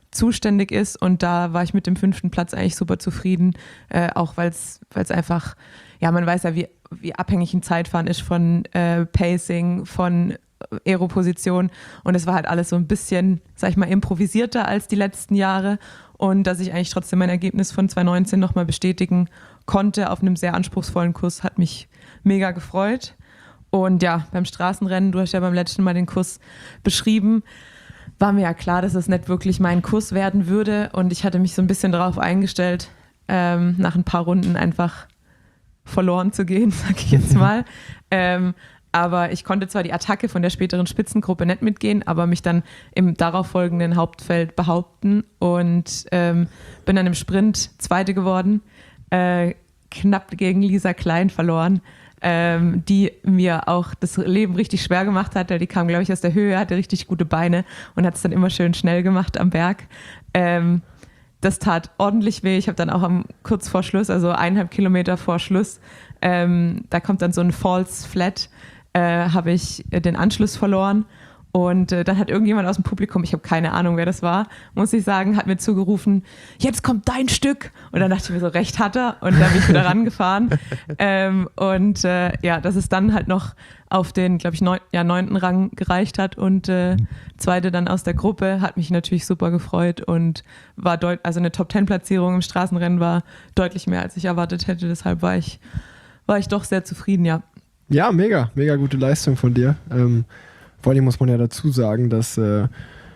zuständig ist. Und da war ich mit dem fünften Platz eigentlich super zufrieden, äh, auch weil es einfach, ja, man weiß ja, wie, wie abhängig ein Zeitfahren ist von äh, Pacing, von Aeroposition, und es war halt alles so ein bisschen, sag ich mal, improvisierter als die letzten Jahre, und dass ich eigentlich trotzdem mein Ergebnis von zwanzig neunzehn nochmal bestätigen konnte auf einem sehr anspruchsvollen Kurs, hat mich mega gefreut. Und ja, beim Straßenrennen, du hast ja beim letzten Mal den Kurs beschrieben, war mir ja klar, dass es nicht wirklich mein Kurs werden würde, und ich hatte mich so ein bisschen darauf eingestellt, ähm, nach ein paar Runden einfach verloren zu gehen, sag ich jetzt mal. ähm, Aber ich konnte zwar die Attacke von der späteren Spitzengruppe nicht mitgehen, aber mich dann im darauffolgenden Hauptfeld behaupten und ähm, bin dann im Sprint Zweite geworden, äh, knapp gegen Lisa Klein verloren, ähm, die mir auch das Leben richtig schwer gemacht hat. Die kam, glaube ich, aus der Höhe, hatte richtig gute Beine und hat es dann immer schön schnell gemacht am Berg. Ähm, das tat ordentlich weh. Ich habe dann auch am, kurz vor Schluss, also eineinhalb Kilometer vor Schluss, ähm, da kommt dann so ein False Flat, Äh, habe ich den Anschluss verloren, und äh, dann hat irgendjemand aus dem Publikum, ich habe keine Ahnung, wer das war, muss ich sagen, hat mir zugerufen, jetzt kommt dein Stück, und dann dachte ich mir so, recht hat er, und dann bin ich wieder rangefahren ähm, und äh, ja, dass es dann halt noch auf den, glaube ich, neun, ja, neunten Rang gereicht hat und äh, Zweite dann aus der Gruppe, hat mich natürlich super gefreut, und war deut- also eine Top-Zehn-Platzierung im Straßenrennen war deutlich mehr, als ich erwartet hätte, deshalb war ich, war ich doch sehr zufrieden, ja. Ja, mega, mega gute Leistung von dir. Ähm, vor allem muss man ja dazu sagen, dass äh,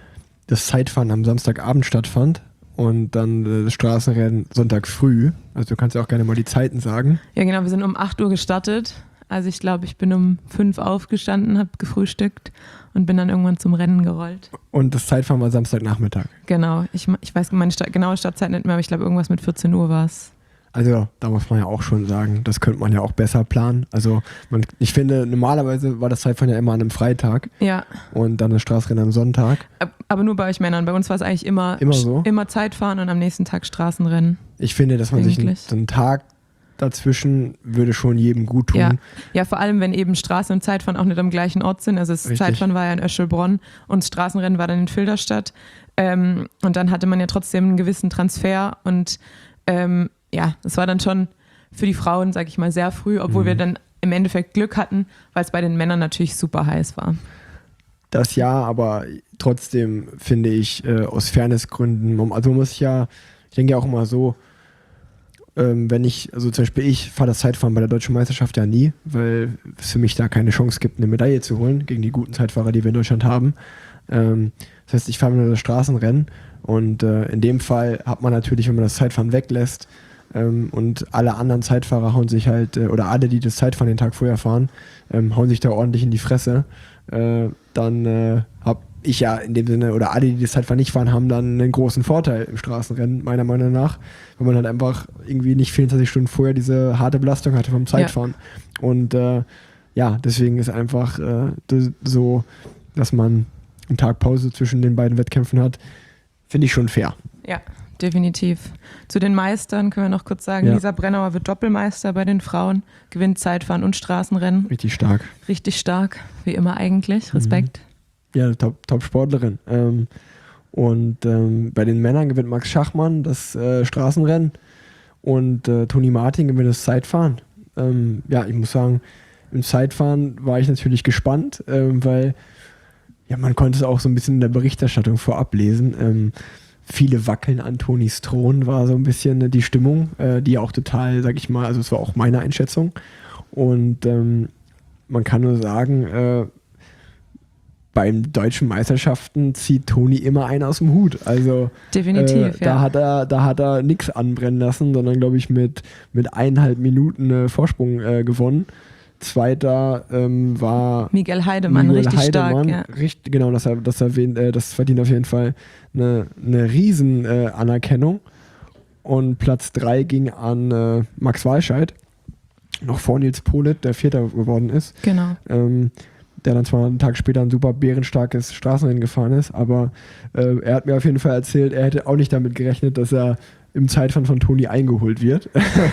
das Zeitfahren am Samstagabend stattfand und dann äh, das Straßenrennen Sonntag früh. Also du kannst ja auch gerne mal die Zeiten sagen. Ja genau, wir sind um acht Uhr gestartet. Also ich glaube, ich bin um fünf aufgestanden, habe gefrühstückt und bin dann irgendwann zum Rennen gerollt. Und das Zeitfahren war Samstagnachmittag. Genau, ich, ich weiß meine Sta- genaue Startzeit nicht mehr, aber ich glaube, irgendwas mit vierzehn Uhr war es. Also da muss man ja auch schon sagen, das könnte man ja auch besser planen. Also man, ich finde, normalerweise war das Zeitfahren ja immer an einem Freitag, ja, und dann das Straßenrennen am Sonntag. Aber nur bei euch Männern. Bei uns war es eigentlich immer, Immer so? immer Zeitfahren und am nächsten Tag Straßenrennen. Ich finde, dass man sich einen, Eigentlich. so einen Tag dazwischen würde schon jedem gut tun. Ja. ja, vor allem, wenn eben Straßen und Zeitfahren auch nicht am gleichen Ort sind. Also das Richtig. Zeitfahren war ja in Öschelbronn und das Straßenrennen war dann in Filderstadt. Ähm, und dann hatte man ja trotzdem einen gewissen Transfer, und ähm, ja, das war dann schon für die Frauen, sag ich mal, sehr früh, obwohl Mhm. wir dann im Endeffekt Glück hatten, weil es bei den Männern natürlich super heiß war. Das ja, aber trotzdem finde ich äh, aus Fairnessgründen, man- also man muss ja, ich denke ja auch immer so, ähm, wenn ich, also zum Beispiel ich fahre das Zeitfahren bei der Deutschen Meisterschaft ja nie, weil es für mich da keine Chance gibt, eine Medaille zu holen gegen die guten Zeitfahrer, die wir in Deutschland haben. Ähm, das heißt, ich fahre nur das Straßenrennen, und äh, in dem Fall hat man natürlich, wenn man das Zeitfahren weglässt, ähm, und alle anderen Zeitfahrer hauen sich halt, äh, oder alle, die das Zeitfahren den Tag vorher fahren, ähm, hauen sich da ordentlich in die Fresse, äh, dann äh, habe ich ja in dem Sinne, oder alle, die das Zeitfahren nicht fahren, haben dann einen großen Vorteil im Straßenrennen, meiner Meinung nach, weil man halt einfach irgendwie nicht vierundzwanzig Stunden vorher diese harte Belastung hatte vom Zeitfahren. Ja. Und äh, ja, deswegen ist einfach äh, das so, dass man einen Tag Pause zwischen den beiden Wettkämpfen hat, finde ich schon fair. Ja, definitiv. Zu den Meistern können wir noch kurz sagen, Ja. Lisa Brennauer wird Doppelmeister bei den Frauen, gewinnt Zeitfahren und Straßenrennen. Richtig stark. Richtig stark, wie immer eigentlich. Respekt. Ja, Top, Top-Sportlerin. Ähm, und ähm, bei den Männern gewinnt Max Schachmann das äh, Straßenrennen, und äh, Toni Martin gewinnt das Zeitfahren. Ähm, ja, ich muss sagen, im Zeitfahren war ich natürlich gespannt, ähm, weil ja, man konnte es auch so ein bisschen in der Berichterstattung vorab lesen. Ähm, viele wackeln an Tonis Thron war so ein bisschen die Stimmung, äh, die auch total, sag ich mal, also es war auch meine Einschätzung. Und ähm, man kann nur sagen, äh, beim deutschen Meisterschaften zieht Toni immer einen aus dem Hut. Also Definitiv, äh, ja. da hat er, da hat er nichts anbrennen lassen, sondern glaube ich mit, mit eineinhalb Minuten äh, Vorsprung äh, gewonnen. Zweiter ähm, war Miguel Heidemann, Miguel richtig Heidemann. stark. Ja. Richtig, genau, das, das, erwähnt, äh, das verdient auf jeden Fall eine, eine riesen äh, Anerkennung. Und Platz drei ging an äh, Max Walscheid, noch vor Nils Politt, der Vierter geworden ist. Genau. Ähm, der dann zwar einen Tag später ein super bärenstarkes Straßenrennen gefahren ist, aber äh, er hat mir auf jeden Fall erzählt, er hätte auch nicht damit gerechnet, dass er im Zeitfahren von Toni eingeholt wird.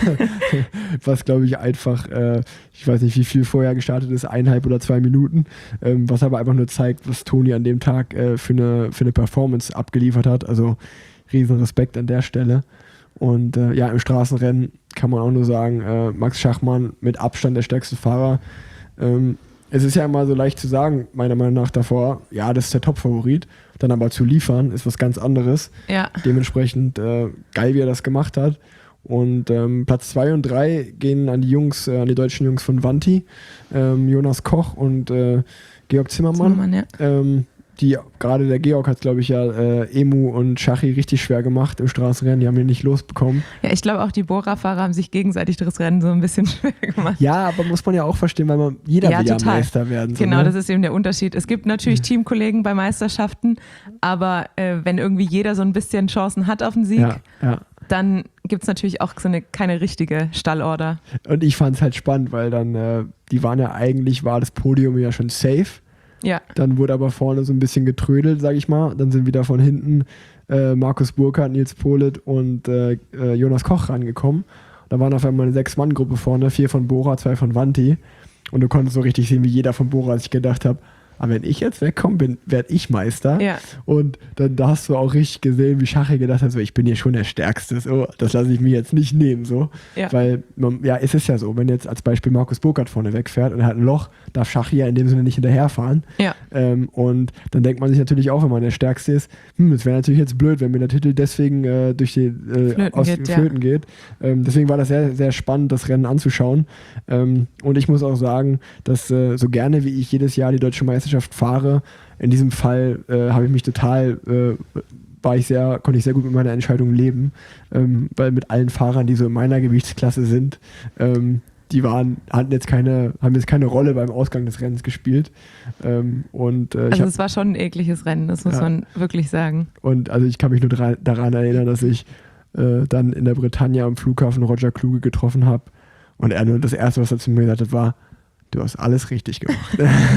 Was, glaube ich, einfach, äh, ich weiß nicht, wie viel vorher gestartet ist, eineinhalb oder zwei Minuten, ähm, was aber einfach nur zeigt, was Toni an dem Tag äh, für, eine, für eine Performance abgeliefert hat. Also riesen Respekt an der Stelle. Und äh, ja, im Straßenrennen kann man auch nur sagen, äh, Max Schachmann mit Abstand der stärkste Fahrer. Ähm, es ist ja immer so leicht zu sagen, meiner Meinung nach davor, ja, das ist der Top-Favorit. Dann aber zu liefern, ist was ganz anderes. Ja. Dementsprechend äh, geil, wie er das gemacht hat. Und ähm, Platz zwei und drei gehen an die Jungs, äh, an die deutschen Jungs von Wanty, ähm, Jonas Koch und äh, Georg Zimmermann. Zimmermann, ja. ähm, die, gerade der Georg hat, glaube ich, ja äh, Emu und Schachi richtig schwer gemacht im Straßenrennen. Die haben ihn nicht losbekommen. Ja, ich glaube auch die Bora-Fahrer haben sich gegenseitig das Rennen so ein bisschen schwer gemacht. Ja, aber muss man ja auch verstehen, weil man, jeder Ja, will ja total. Meister werden. So, Genau, ne? das ist eben der Unterschied. Es gibt natürlich Teamkollegen bei Meisterschaften, aber äh, wenn irgendwie jeder so ein bisschen Chancen hat auf den Sieg, Ja, ja. dann gibt es natürlich auch so eine, keine richtige Stallorder. Und ich fand es halt spannend, weil dann, äh, die waren ja eigentlich, war das Podium ja schon safe. Ja, Dann wurde aber vorne so ein bisschen getrödelt, sag ich mal. Dann sind wieder von hinten äh, Markus Burkhardt, Nils Polit und äh, äh, Jonas Koch rangekommen. Da waren auf einmal eine Sechs-Mann-Gruppe vorne, vier von Bora, zwei von Wanty. Und du konntest so richtig sehen, wie jeder von Bora sich gedacht hat, aber wenn ich jetzt wegkomme, bin, werde ich Meister. Ja. Und dann da hast du auch richtig gesehen, wie Schache gedacht hat, so, ich bin hier schon der Stärkste. So, das lasse ich mir jetzt nicht nehmen. So. Ja. Weil, man, ja, es ist ja so, wenn jetzt als Beispiel Markus Burkhardt vorne wegfährt und er hat ein Loch, darf Schache ja in dem Sinne nicht hinterherfahren. ja. Ähm, und dann denkt man sich natürlich auch, wenn man der Stärkste ist, hm, es wäre natürlich jetzt blöd, wenn mir der Titel deswegen äh, durch die äh, Flöten aus geht, ja. Flöten geht. Ähm, deswegen war das sehr, sehr spannend, das Rennen anzuschauen. Ähm, und ich muss auch sagen, dass äh, so gerne wie ich jedes Jahr die Deutsche Meisterschaft fahre, in diesem Fall äh, habe ich mich total, äh, war ich sehr, konnte ich sehr gut mit meiner Entscheidung leben, ähm, weil mit allen Fahrern, die so in meiner Gewichtsklasse sind, ähm, die waren, hatten jetzt keine, haben jetzt keine Rolle beim Ausgang des Rennens gespielt. Ähm, und, äh, ich Also hab, es war schon ein ekliges Rennen, das muss Ja. man wirklich sagen. und also ich kann mich nur dra- daran erinnern, dass ich äh, dann in der Bretagne am Flughafen Roger Kluge getroffen habe und er nur das Erste, was er zu mir gesagt hat, war, du hast alles richtig gemacht.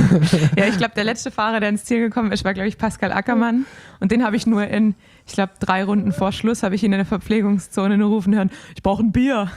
Ja, ich glaube, der letzte Fahrer, der ins Ziel gekommen ist, war, glaube ich, Pascal Ackermann. Und den habe ich nur in, ich glaube, drei Runden vor Schluss, habe ich ihn in der Verpflegungszone nur rufen hören, ich brauche ein Bier.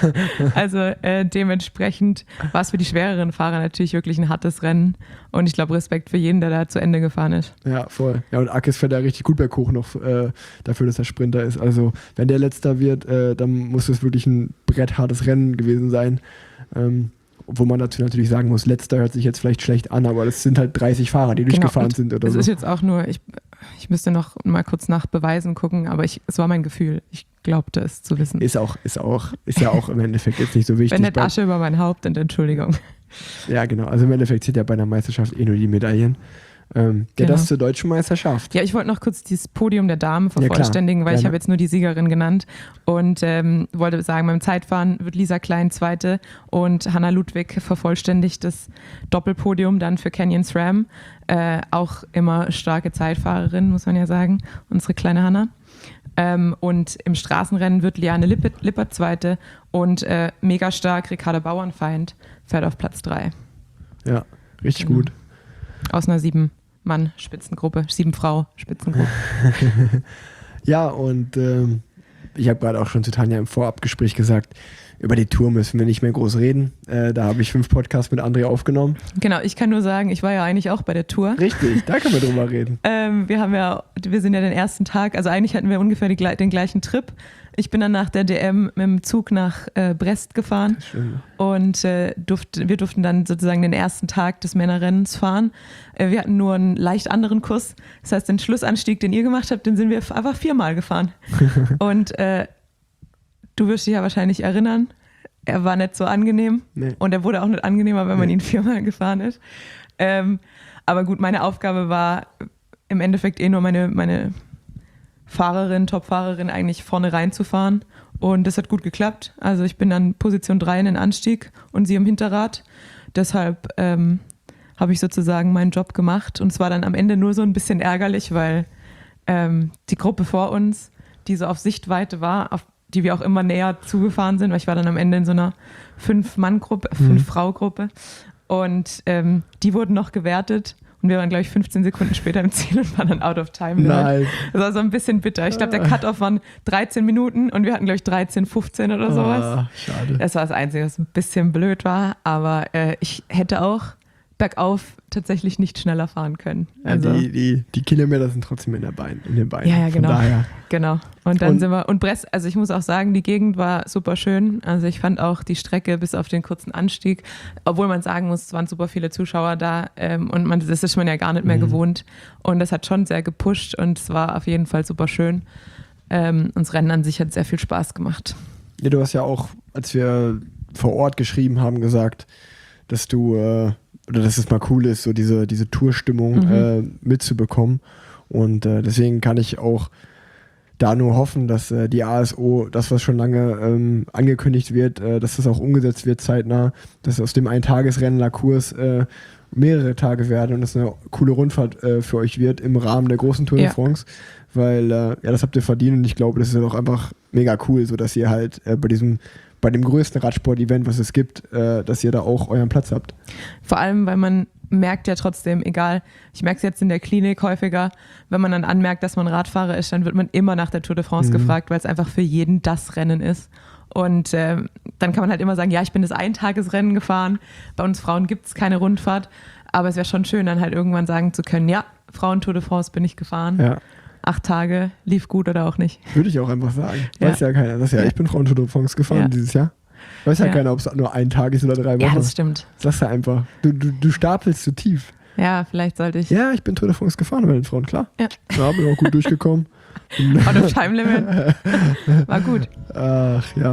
Also äh, dementsprechend war es für die schwereren Fahrer natürlich wirklich ein hartes Rennen. Und ich glaube, Respekt für jeden, der da zu Ende gefahren ist. Ja, voll. Ja, und Akis fährt ja richtig gut berghoch noch äh, dafür, dass er Sprinter ist. Also, wenn der Letzter wird, äh, dann muss es wirklich ein bretthartes Rennen gewesen sein. Ähm, obwohl man dazu natürlich sagen muss, Letzter hört sich jetzt vielleicht schlecht an, aber das sind halt dreißig Fahrer, die durchgefahren und sind oder es so. ist jetzt auch nur, ich, ich müsste noch mal kurz nach Beweisen gucken, aber ich, es war mein Gefühl. Ich glaubte es zu wissen. Ist auch, ist auch, ist ja auch im Endeffekt jetzt nicht so wichtig. Wenn nicht Bei- Asche über mein Haupt, und Entschuldigung. Ja, genau. Also im Endeffekt zählt ja bei einer Meisterschaft eh nur die Medaillen. Ähm, ja, Genau. das zur deutschen Meisterschaft. Ja, ich wollte noch kurz dieses Podium der Damen klar. vervollständigen, weil ich Gerne. habe jetzt nur die Siegerin genannt und ähm, wollte sagen, beim Zeitfahren wird Lisa Klein Zweite und Hanna Ludwig vervollständigt das Doppelpodium dann für Canyon SRAM. Äh, auch immer starke Zeitfahrerin, muss man ja sagen, unsere kleine Hanna. Ähm, und im Straßenrennen wird Liane Lippert, Lippert Zweite und äh, mega stark Ricarda Bauernfeind fährt auf Platz drei. Ja, richtig Genau. gut. Aus einer Sieben-Mann-Spitzengruppe, Sieben-Frau-Spitzengruppe. Ja, und ähm, ich habe gerade auch schon zu Tanja im Vorabgespräch gesagt, über die Tour müssen wir nicht mehr groß reden. Äh, da habe ich fünf Podcasts mit André aufgenommen. Genau, ich kann nur sagen, ich war ja eigentlich auch bei der Tour. Richtig, da können wir drüber reden. Ähm, wir haben ja, wir sind ja den ersten Tag, also eigentlich hatten wir ungefähr die, den gleichen Trip. Ich bin dann nach der D M mit dem Zug nach äh, Brest gefahren Schön. und äh, durft, wir durften dann sozusagen den ersten Tag des Männerrennens fahren. Äh, wir hatten nur einen leicht anderen Kurs. Das heißt, den Schlussanstieg, den ihr gemacht habt, den sind wir einfach viermal gefahren. Und äh, du wirst dich ja wahrscheinlich erinnern, er war nicht so angenehm Nee. und er wurde auch nicht angenehmer, wenn man Nee. ihn viermal gefahren ist. Ähm, aber gut, meine Aufgabe war im Endeffekt eh nur meine, meine Fahrerin, Top-Fahrerin eigentlich vorne reinzufahren und das hat gut geklappt. Also ich bin dann Position drei in den Anstieg und sie im Hinterrad. Deshalb ähm, habe ich sozusagen meinen Job gemacht und es war dann am Ende nur so ein bisschen ärgerlich, weil ähm, die Gruppe vor uns, die so auf Sichtweite war, auf die wir auch immer näher zugefahren sind, weil ich war dann am Ende in so einer Fünf-Mann-Gruppe, Fünf-Frau-Gruppe und ähm, die wurden noch gewertet Und wir waren, glaube ich, fünfzehn Sekunden später im Ziel und waren dann out of time. Nein. Das war so ein bisschen bitter. Ich glaube, der Cut-Off waren dreizehn Minuten und wir hatten, glaube ich, dreizehn, fünfzehn oder sowas. Ah, schade. Das war das Einzige, was ein bisschen blöd war. Aber äh, ich hätte auch bergauf tatsächlich nicht schneller fahren können. Also, ja, die, die, die Kilometer sind trotzdem in, der Bein, in den Beinen. ja, ja, Von genau. daher. Genau. Und dann Und- sind wir, und Brest, also ich muss auch sagen, die Gegend war super schön. Also ich fand auch die Strecke bis auf den kurzen Anstieg, obwohl man sagen muss, es waren super viele Zuschauer da ähm, und man, das ist man ja gar nicht mehr Mhm. gewohnt. Und das hat schon sehr gepusht und es war auf jeden Fall super schön. Ähm, und das Rennen an sich hat sehr viel Spaß gemacht. Ja, du hast ja auch, als wir vor Ort geschrieben haben, gesagt, dass du, äh, oder dass es mal cool ist, so diese, diese Tourstimmung Mhm. äh, mitzubekommen. Und äh, deswegen kann ich auch da nur hoffen, dass äh, die A S O, das, was schon lange ähm, angekündigt wird, äh, dass das auch umgesetzt wird zeitnah, dass aus dem Eintagesrennen La Course äh, mehrere Tage werden und es eine coole Rundfahrt äh, für euch wird im Rahmen der großen Tour Ja. de France, weil äh, ja, das habt ihr verdient und ich glaube, das ist ja auch einfach mega cool, so dass ihr halt äh, bei diesem bei dem größten Radsport-Event, was es gibt, äh, dass ihr da auch euren Platz habt. Vor allem, weil man merkt ja trotzdem, egal, ich merke es jetzt in der Klinik häufiger, wenn man dann anmerkt, dass man Radfahrer ist, dann wird man immer nach der Tour de France Mhm. gefragt, weil es einfach für jeden das Rennen ist. Und äh, dann kann man halt immer sagen, ja, ich bin das Eintagesrennen gefahren, bei uns Frauen gibt es keine Rundfahrt, aber es wäre schon schön, dann halt irgendwann sagen zu können, ja, Frauen-Tour de France bin ich gefahren, Ja, acht Tage, lief gut oder auch nicht. würde ich auch einfach sagen. Ja. Weiß ja keiner. Das ist ja, ich bin Frauen-Tour de France gefahren Ja. dieses Jahr. Weiß ja, Ja. keiner, ob es nur ein Tag ist oder drei Wochen. Ja, das stimmt. Sagst du einfach. Du, du, du stapelst zu tief. Ja, vielleicht sollte ich Ja, ich bin Tour de France gefahren bei den Frauen, klar. Ja. Ja, bin auch gut durchgekommen. out of time limit. War gut. Ach ja.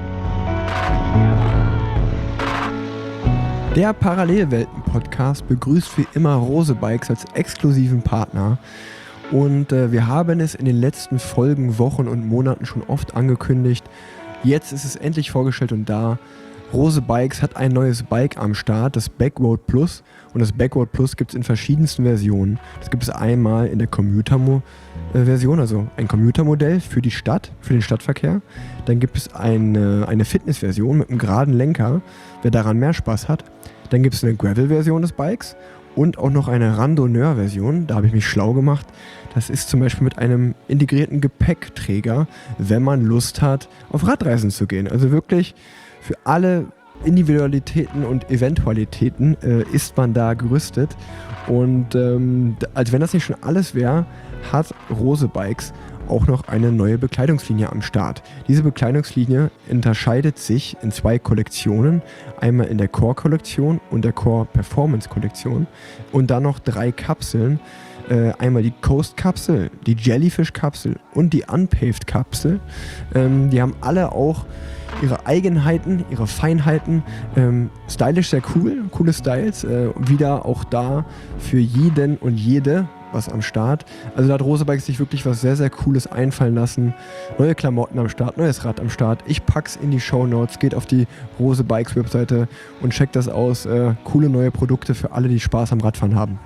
Der Parallelwelten-Podcast begrüßt wie immer Rose Bikes als exklusiven Partner. Und äh, wir haben es in den letzten Folgen, Wochen und Monaten schon oft angekündigt. Jetzt ist es endlich vorgestellt und da. Rose Bikes hat ein neues Bike am Start, das Backroad Plus. Und das Backroad Plus gibt es in verschiedensten Versionen. Das gibt es einmal in der Commuter-Version, also ein Commuter-Modell für die Stadt, für den Stadtverkehr. Dann gibt es eine, eine Fitness-Version mit einem geraden Lenker, wer daran mehr Spaß hat. Dann gibt es eine Gravel-Version des Bikes und auch noch eine Randonneur-Version. Da habe ich mich schlau gemacht. Das ist zum Beispiel mit einem integrierten Gepäckträger, wenn man Lust hat, auf Radreisen zu gehen. Also wirklich für alle Individualitäten und Eventualitäten äh, ist man da gerüstet. Und ähm, als wenn das nicht schon alles wäre, hat Rose Bikes auch noch eine neue Bekleidungslinie am Start. Diese Bekleidungslinie unterscheidet sich in zwei Kollektionen. Einmal in der Core-Kollektion und der Core-Performance-Kollektion. Und dann noch drei Kapseln. Äh, einmal die Coast-Kapsel, die Jellyfish-Kapsel und die Unpaved-Kapsel. Ähm, die haben alle auch ihre Eigenheiten, ihre Feinheiten. Ähm, stylisch sehr cool, coole Styles. Äh, wieder auch da für jeden und jede was am Start. Also da hat Rose Bikes sich wirklich was sehr, sehr Cooles einfallen lassen. Neue Klamotten am Start, neues Rad am Start. Ich pack's in die Shownotes, geht auf die Rose Bikes Webseite und checkt das aus. Äh, coole neue Produkte für alle, die Spaß am Radfahren haben.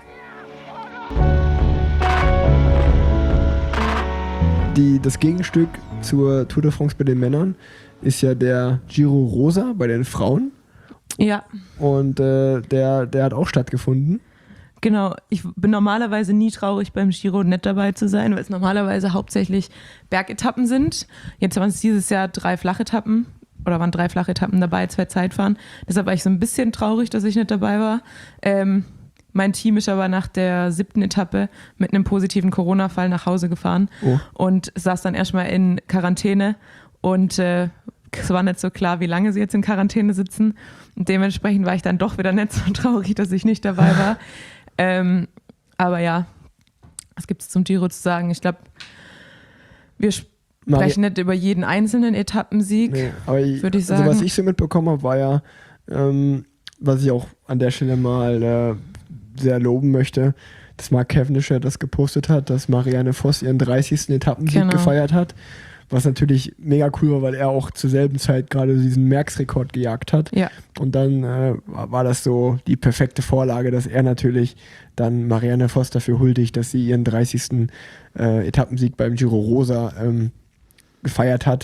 Die, das Gegenstück zur Tour de France bei den Männern ist ja der Giro Rosa bei den Frauen. Ja, Und äh, der, der hat auch stattgefunden. genau. Ich bin normalerweise nie traurig, beim Giro nicht dabei zu sein, weil es normalerweise hauptsächlich Bergetappen sind. Jetzt waren es dieses Jahr drei Flachetappen oder waren drei Flachetappen dabei, zwei Zeitfahren. Deshalb war ich so ein bisschen traurig, dass ich nicht dabei war. Ähm, mein Team ist aber nach der siebten Etappe mit einem positiven Corona-Fall nach Hause gefahren Oh. und saß dann erstmal in Quarantäne und äh, es war nicht so klar, wie lange sie jetzt in Quarantäne sitzen. Und dementsprechend war ich dann doch wieder nicht so traurig, dass ich nicht dabei war. ähm, aber ja, was gibt es zum Giro zu sagen? Ich glaube, wir Mari- sprechen nicht über jeden einzelnen Etappensieg. Nee, aber ich, Würde ich also was sagen. ich so mitbekommen habe, war ja, ähm, was ich auch an der Stelle mal äh, sehr loben möchte, dass Mark Cavendish ja das gepostet hat, dass Marianne Voss ihren dreißigsten Etappensieg Genau. gefeiert hat. Was natürlich mega cool war, weil er auch zur selben Zeit gerade diesen Merckx-Rekord gejagt hat. Ja, Und dann äh, war war das so die perfekte Vorlage, dass er natürlich dann Marianne Voss dafür huldigt, dass sie ihren dreißigsten Äh, Etappensieg beim Giro Rosa ähm, gefeiert hat.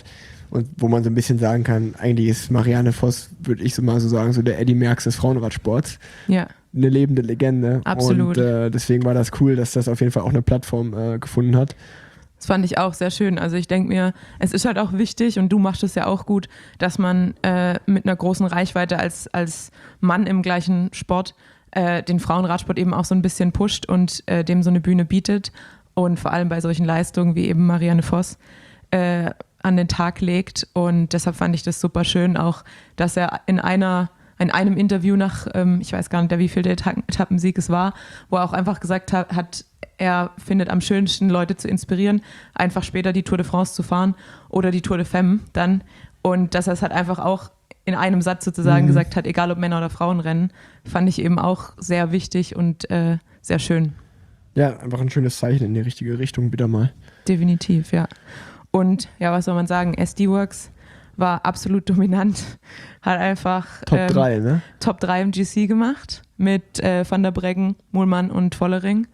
Und wo man so ein bisschen sagen kann, eigentlich ist Marianne Vos, würde ich so mal so sagen, so der Eddy Merckx des Frauenradsports. Ja. Eine lebende Legende. Absolut. Und äh, deswegen war das cool, dass das auf jeden Fall auch eine Plattform äh, gefunden hat. Das fand ich auch sehr schön. Also ich denke mir, es ist halt auch wichtig und du machst es ja auch gut, dass man äh, mit einer großen Reichweite als, als Mann im gleichen Sport äh, den Frauenradsport eben auch so ein bisschen pusht und äh, dem so eine Bühne bietet und vor allem bei solchen Leistungen wie eben Marianne Vos äh, an den Tag legt. Und deshalb fand ich das super schön, auch dass er in einer in einem Interview nach, ähm, ich weiß gar nicht, wie viel der Etappensieg es war, wo er auch einfach gesagt hat, hat, er findet am schönsten, Leute zu inspirieren, einfach später die Tour de France zu fahren oder die Tour de Femme dann. Und dass er es halt einfach auch in einem Satz sozusagen mhm. gesagt hat, egal ob Männer oder Frauen rennen, fand ich eben auch sehr wichtig und äh, sehr schön. Ja, einfach ein schönes Zeichen in die richtige Richtung wieder mal. Definitiv, ja. Und ja, was soll man sagen, S D-Works war absolut dominant, hat einfach Top drei, ähm, ne? Top drei im G C gemacht mit äh, Van der Breggen, Moolman und Vollering.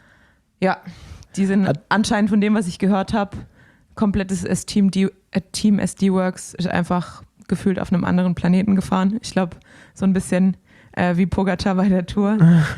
Ja, die sind hat anscheinend von dem, was ich gehört habe, komplettes S-Team, die, äh, Team S D-Works ist einfach gefühlt auf einem anderen Planeten gefahren. Ich glaube, so ein bisschen äh, wie Pogacar bei der Tour.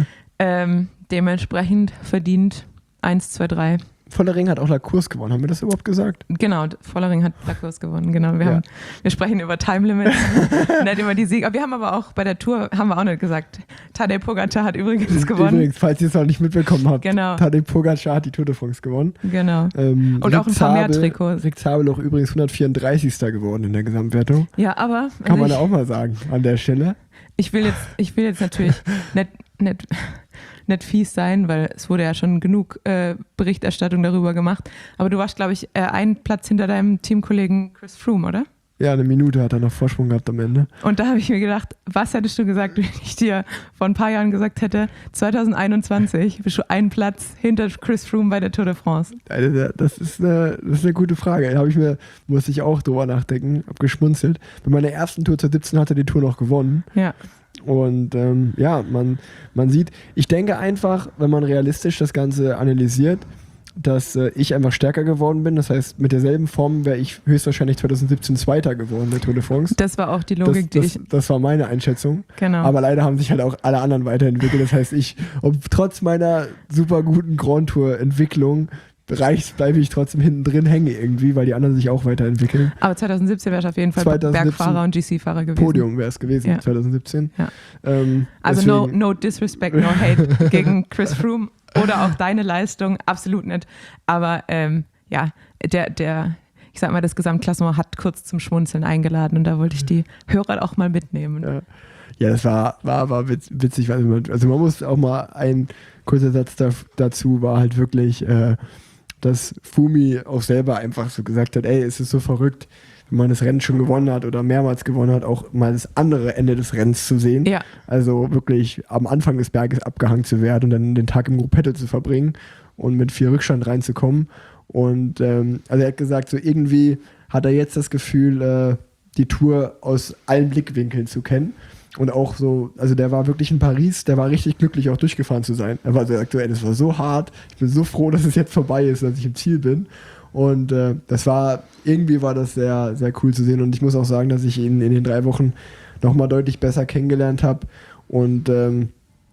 ähm, dementsprechend verdient eins, zwei, drei. Vollering hat auch La Course gewonnen. Haben wir das überhaupt gesagt? Genau, Vollering hat La Course gewonnen. Genau, wir, ja. haben, wir sprechen über Time Limits, nicht über die Siege. Aber wir haben aber auch bei der Tour, haben wir auch nicht gesagt, Tadej Pogacar hat übrigens gewonnen. Übrigens, falls ihr es noch nicht mitbekommen habt, genau. Tadej Pogacar hat die Tour de France gewonnen. Genau. Ähm, Und Rick auch ein paar Zabel, mehr Trikots. Rick Zabel auch übrigens hundertvierunddreißigster geworden in der Gesamtwertung. Ja, aber... Kann man ich, da auch mal sagen, an der Stelle. Ich will jetzt, ich will jetzt natürlich nicht... nicht nicht fies sein, weil es wurde ja schon genug äh, Berichterstattung darüber gemacht. Aber du warst, glaube ich, äh, einen Platz hinter deinem Teamkollegen Chris Froome, oder? Ja, eine Minute hat er noch Vorsprung gehabt am Ende. Und da habe ich mir gedacht, was hättest du gesagt, wenn ich dir vor ein paar Jahren gesagt hätte, zwanzig einundzwanzig bist du einen Platz hinter Chris Froome bei der Tour de France? Das ist eine, das ist eine gute Frage. Da habe ich mir, musste ich auch drüber nachdenken, habe geschmunzelt. Bei meiner ersten Tour zur siebzehn hat er die Tour noch gewonnen. Ja. Und ähm, ja, man, man sieht, ich denke einfach, wenn man realistisch das Ganze analysiert, dass äh, ich einfach stärker geworden bin. Das heißt, mit derselben Form wäre ich höchstwahrscheinlich zwanzig siebzehn Zweiter geworden der Tour de France. Das war auch die Logik, das, die das, ich... Das war meine Einschätzung. Genau. Aber leider haben sich halt auch alle anderen weiterentwickelt. Das heißt, ich, ob trotz meiner super guten Grand Tour-Entwicklung reicht, bleibe ich trotzdem hinten drin hängen irgendwie, weil die anderen sich auch weiterentwickeln. Aber zwanzig siebzehn wäre auf jeden Fall zwanzig siebzehn Bergfahrer und G C-Fahrer gewesen. Podium wäre es gewesen, ja. zwanzig siebzehn. Ja. Ähm, also no, no disrespect, no hate gegen Chris Froome oder auch deine Leistung, absolut nicht. Aber ähm, ja, der, der, ich sag mal, das Gesamtklassement hat kurz zum Schmunzeln eingeladen und da wollte ich die Hörer auch mal mitnehmen. Ja, ja das war, war, war witzig. Also man, also man muss auch mal, ein kurzer Satz da, dazu war halt wirklich... Äh, dass Fumi auch selber einfach so gesagt hat, ey, es ist so verrückt, wenn man das Rennen schon gewonnen hat oder mehrmals gewonnen hat, auch mal das andere Ende des Rennens zu sehen. Ja. Also wirklich am Anfang des Berges abgehangen zu werden und dann den Tag im Gruppetto zu verbringen und mit viel Rückstand reinzukommen. Und ähm, also er hat gesagt, so irgendwie hat er jetzt das Gefühl, äh, die Tour aus allen Blickwinkeln zu kennen. Und auch so, also der war wirklich in Paris, der war richtig glücklich, auch durchgefahren zu sein. Er war so aktuell, das war so hart, ich bin so froh, dass es jetzt vorbei ist, dass ich im Ziel bin. Und äh, das war, irgendwie war das sehr, sehr cool zu sehen. Und ich muss auch sagen, dass ich ihn in den drei Wochen nochmal deutlich besser kennengelernt habe. Und ähm,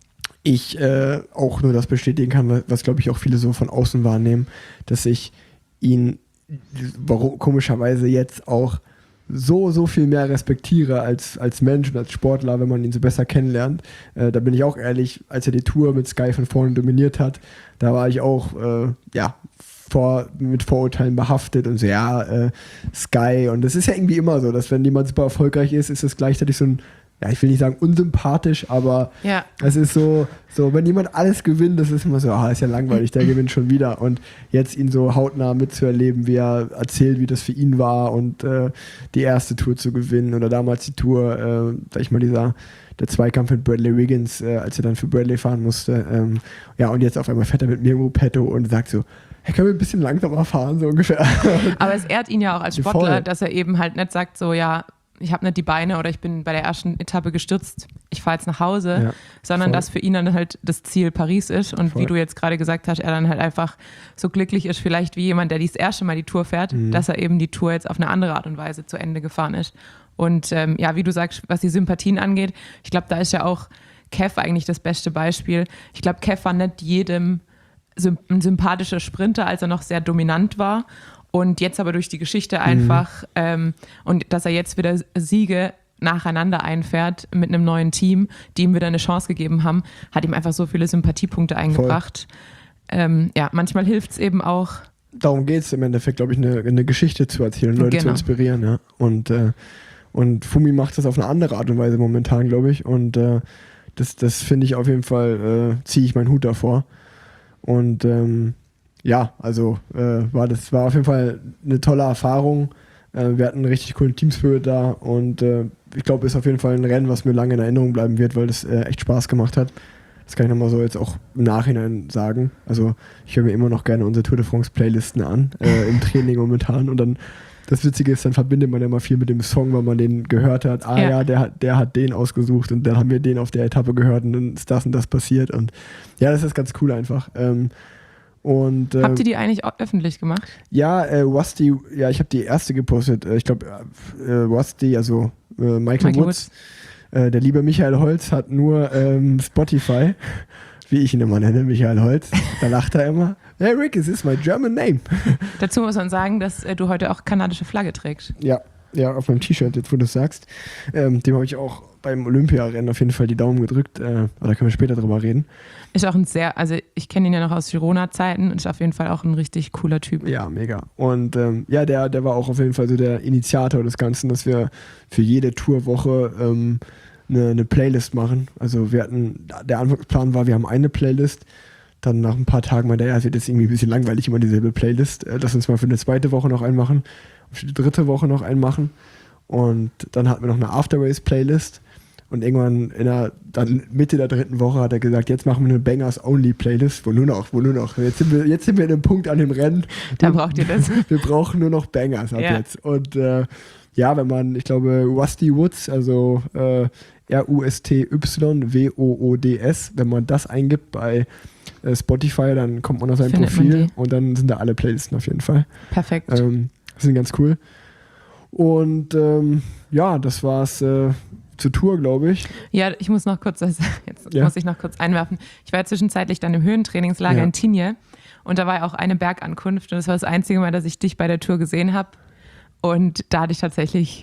ich äh, auch nur das bestätigen kann, was, was glaube ich auch viele so von außen wahrnehmen, dass ich ihn warum, komischerweise jetzt auch so, so viel mehr respektiere als, als Mensch und als Sportler, wenn man ihn so besser kennenlernt. Äh, da bin ich auch ehrlich, als er die Tour mit Sky von vorne dominiert hat, da war ich auch, äh, ja, vor, mit Vorurteilen behaftet und so, ja, äh, Sky. Und das ist ja irgendwie immer so, dass wenn jemand super erfolgreich ist, ist es gleichzeitig so ein, ja, ich will nicht sagen unsympathisch, aber ja. Es ist so, so, wenn jemand alles gewinnt, das ist immer so, ah, ist ja langweilig, der gewinnt schon wieder. Und jetzt ihn so hautnah mitzuerleben, wie er erzählt, wie das für ihn war und äh, die erste Tour zu gewinnen oder damals die Tour, äh, sag ich mal, dieser der Zweikampf mit Bradley Wiggins, äh, als er dann für Bradley fahren musste. Ähm, ja, und jetzt auf einmal fährt er mit mir im Gruppetto und sagt so, hey, können wir ein bisschen langsamer fahren, so ungefähr. Aber es ehrt ihn ja auch als Sportler, Voll. Dass er eben halt nicht sagt so, ja, ich habe nicht die Beine oder ich bin bei der ersten Etappe gestürzt, ich fahre jetzt nach Hause, Ja, sondern voll. dass für ihn dann halt das Ziel Paris ist und Voll. wie du jetzt gerade gesagt hast, er dann halt einfach so glücklich ist, vielleicht wie jemand, der das erste Mal die Tour fährt, Mhm. dass er eben die Tour jetzt auf eine andere Art und Weise zu Ende gefahren ist. Und ähm, ja, wie du sagst, was die Sympathien angeht, ich glaube, da ist ja auch Kev eigentlich das beste Beispiel. Ich glaube, Kev war nicht jedem symp- ein sympathischer Sprinter, als er noch sehr dominant war. Und jetzt aber durch die Geschichte einfach mhm. ähm, und dass er jetzt wieder Siege nacheinander einfährt mit einem neuen Team, die ihm wieder eine Chance gegeben haben, hat ihm einfach so viele Sympathiepunkte eingebracht. Ähm, ja, manchmal hilft es eben auch. Darum geht es im Endeffekt, glaube ich, eine, eine Geschichte zu erzählen, Leute Genau. zu inspirieren. Ja. Und, äh, und Fumi macht das auf eine andere Art und Weise momentan, glaube ich. Und äh, das, das finde ich auf jeden Fall, äh, ziehe ich meinen Hut davor. Und ähm, ja, also äh, war das war auf jeden Fall eine tolle Erfahrung. Äh, wir hatten einen richtig coolen Teamspirit da und äh, ich glaube, es ist auf jeden Fall ein Rennen, was mir lange in Erinnerung bleiben wird, weil das äh, echt Spaß gemacht hat. Das kann ich nochmal so jetzt auch im Nachhinein sagen. Also ich höre mir immer noch gerne unsere Tour de France Playlisten an, äh, im Training momentan. Und dann, das Witzige ist, dann verbindet man ja immer viel mit dem Song, weil man den gehört hat. Ah ja, Ja. der, hat- der hat den ausgesucht und dann haben wir den auf der Etappe gehört und dann ist das und das passiert. Und ja, das ist ganz cool einfach. Ähm, und, äh, Habt ihr die eigentlich auch öffentlich gemacht? ja, äh, Wasti, ja, ich habe die erste gepostet. Äh, ich glaube, äh, Wasti, also äh, Michael, Michael Woods, äh, der liebe Michael Holz hat nur ähm, Spotify, wie ich ihn immer nenne, Michael Holz. Da lacht er immer. Hey Rick, es ist my German name. Dazu muss man sagen, dass äh, du heute auch kanadische Flagge trägst. Ja, ja, auf meinem T-Shirt, jetzt wo du es sagst. Ähm, dem habe ich auch beim Olympiarennen auf jeden Fall die Daumen gedrückt. Äh, aber da können wir später drüber reden. Ist auch ein sehr, also ich kenne ihn ja noch aus Girona-Zeiten und ist auf jeden Fall auch ein richtig cooler Typ. Ja, mega. Und ähm, ja, der, der war auch auf jeden Fall so der Initiator des Ganzen, dass wir für jede Tourwoche ähm, eine, eine Playlist machen. Also wir hatten, der Anfangsplan war, wir haben eine Playlist. Dann nach ein paar Tagen meinte er, ja, es wird jetzt irgendwie ein bisschen langweilig, immer dieselbe Playlist. Äh, lass uns mal für eine zweite Woche noch einen machen, für die dritte Woche noch einen machen. Und dann hatten wir noch eine After-Race-Playlist. Und irgendwann in der dann Mitte der dritten Woche hat er gesagt, jetzt machen wir eine Bangers-Only-Playlist, wo nur noch, wo nur noch, jetzt sind wir, jetzt sind wir in einem Punkt an dem Rennen. Da wir, braucht ihr das. Wir brauchen nur noch Bangers ab Ja. jetzt. Und äh, ja, wenn man, ich glaube, Wasti Woods, also äh, R U S T Y W O O D S, wenn man das eingibt bei äh, Spotify, dann kommt man auf sein Findet man Profil die. und dann sind da alle Playlisten auf jeden Fall. Perfekt. Ähm, das sind ganz cool. Und ähm, ja, das war's äh, zur Tour, glaube ich. Ja, ich muss noch kurz, das, jetzt Ja. muss ich noch kurz einwerfen. Ich war ja zwischenzeitlich dann im Höhentrainingslager Ja. in Tignes und da war ja auch eine Bergankunft und das war das einzige Mal, dass ich dich bei der Tour gesehen habe. Und da hatte ich tatsächlich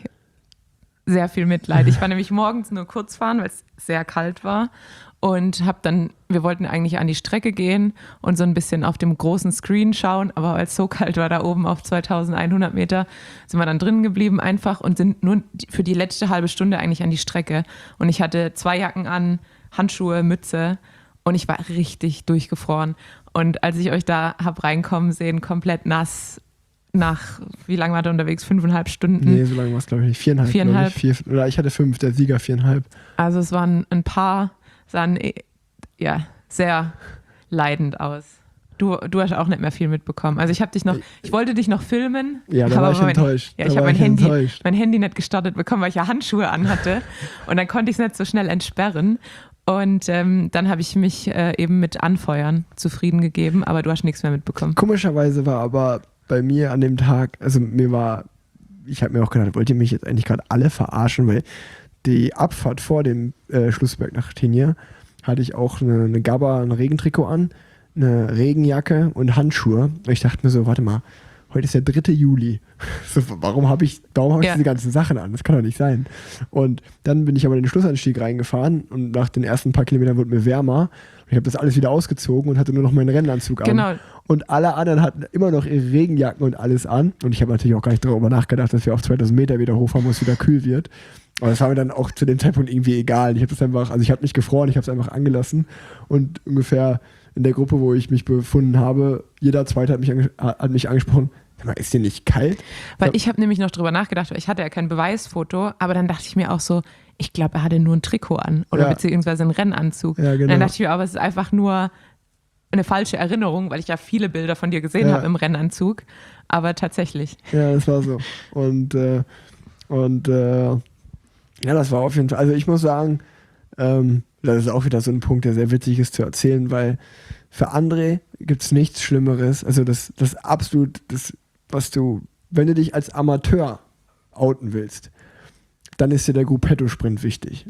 sehr viel Mitleid. Ich war nämlich morgens nur kurz fahren, weil es sehr kalt war und habe dann, wir wollten eigentlich an die Strecke gehen und so ein bisschen auf dem großen Screen schauen, aber weil es so kalt war da oben auf zweitausendeinhundert Meter, sind wir dann drin geblieben einfach und sind nur für die letzte halbe Stunde eigentlich an die Strecke. Und ich hatte zwei Jacken an, Handschuhe, Mütze und ich war richtig durchgefroren. Und als ich euch da habe reinkommen sehen, komplett nass, nach, wie lange war der unterwegs? Fünfeinhalb Stunden? Nee, so lange war es, glaube ich, nicht. Viereinhalb, Viereinhalb. glaube ich. Vier, oder ich hatte fünf, der Sieger viereinhalb. Also es waren ein paar, sahen eh, ja, sehr leidend aus. Du, du hast auch nicht mehr viel mitbekommen. Also ich habe dich noch, ich wollte dich noch filmen. Ja, da aber war ich mein, enttäuscht. Ja, Da ich habe war mein ich Handy, enttäuscht. mein Handy nicht gestartet bekommen, weil ich ja Handschuhe anhatte. Und dann konnte ich es nicht so schnell entsperren. Und ähm, dann habe ich mich äh, eben mit Anfeuern zufrieden gegeben, aber du hast nichts mehr mitbekommen. Komischerweise war aber bei mir an dem Tag, also mir war, ich habe mir auch gedacht, wollt ihr mich jetzt eigentlich gerade alle verarschen, weil die Abfahrt vor dem äh, Schlussberg nach Tignes hatte ich auch eine, eine Gabba, ein Regentrikot an, eine Regenjacke und Handschuhe. Und ich dachte mir so, warte mal, heute ist der dritte Juli. So, warum habe ich, warum habe ich Ja. diese ganzen Sachen an? Das kann doch nicht sein. Und dann bin ich aber in den Schlussanstieg reingefahren und nach den ersten paar Kilometern wurde mir wärmer. Und ich habe das alles wieder ausgezogen und hatte nur noch meinen Rennanzug an. Genau. Und alle anderen hatten immer noch ihre Regenjacken und alles an. Und ich habe natürlich auch gar nicht darüber nachgedacht, dass wir auf zweitausend Meter wieder hochfahren, wo es wieder kühl wird. Aber das war mir dann auch zu dem Zeitpunkt irgendwie egal. Ich habe das einfach, also ich habe nicht gefroren, ich habe es einfach angelassen. Und ungefähr in der Gruppe, wo ich mich befunden habe, jeder Zweite hat mich, ange hat mich angesprochen, sag mal, ist dir nicht kalt? Weil ich habe nämlich noch drüber nachgedacht, weil ich hatte ja kein Beweisfoto, aber dann dachte ich mir auch so, ich glaube, er hatte nur ein Trikot an oder Ja. beziehungsweise einen Rennanzug. Ja, genau. Und dann dachte ich mir, aber es ist einfach nur eine falsche Erinnerung, weil ich ja viele Bilder von dir gesehen Ja. habe im Rennanzug. Aber tatsächlich. Ja, das war so. Und äh, Und äh, ja, das war auf jeden Fall, also ich muss sagen, ähm, das ist auch wieder so ein Punkt, der sehr witzig ist zu erzählen, weil für André gibt es nichts Schlimmeres, also das, das absolut, das, was du, wenn du dich als Amateur outen willst, dann ist dir der Gruppetto-Sprint wichtig.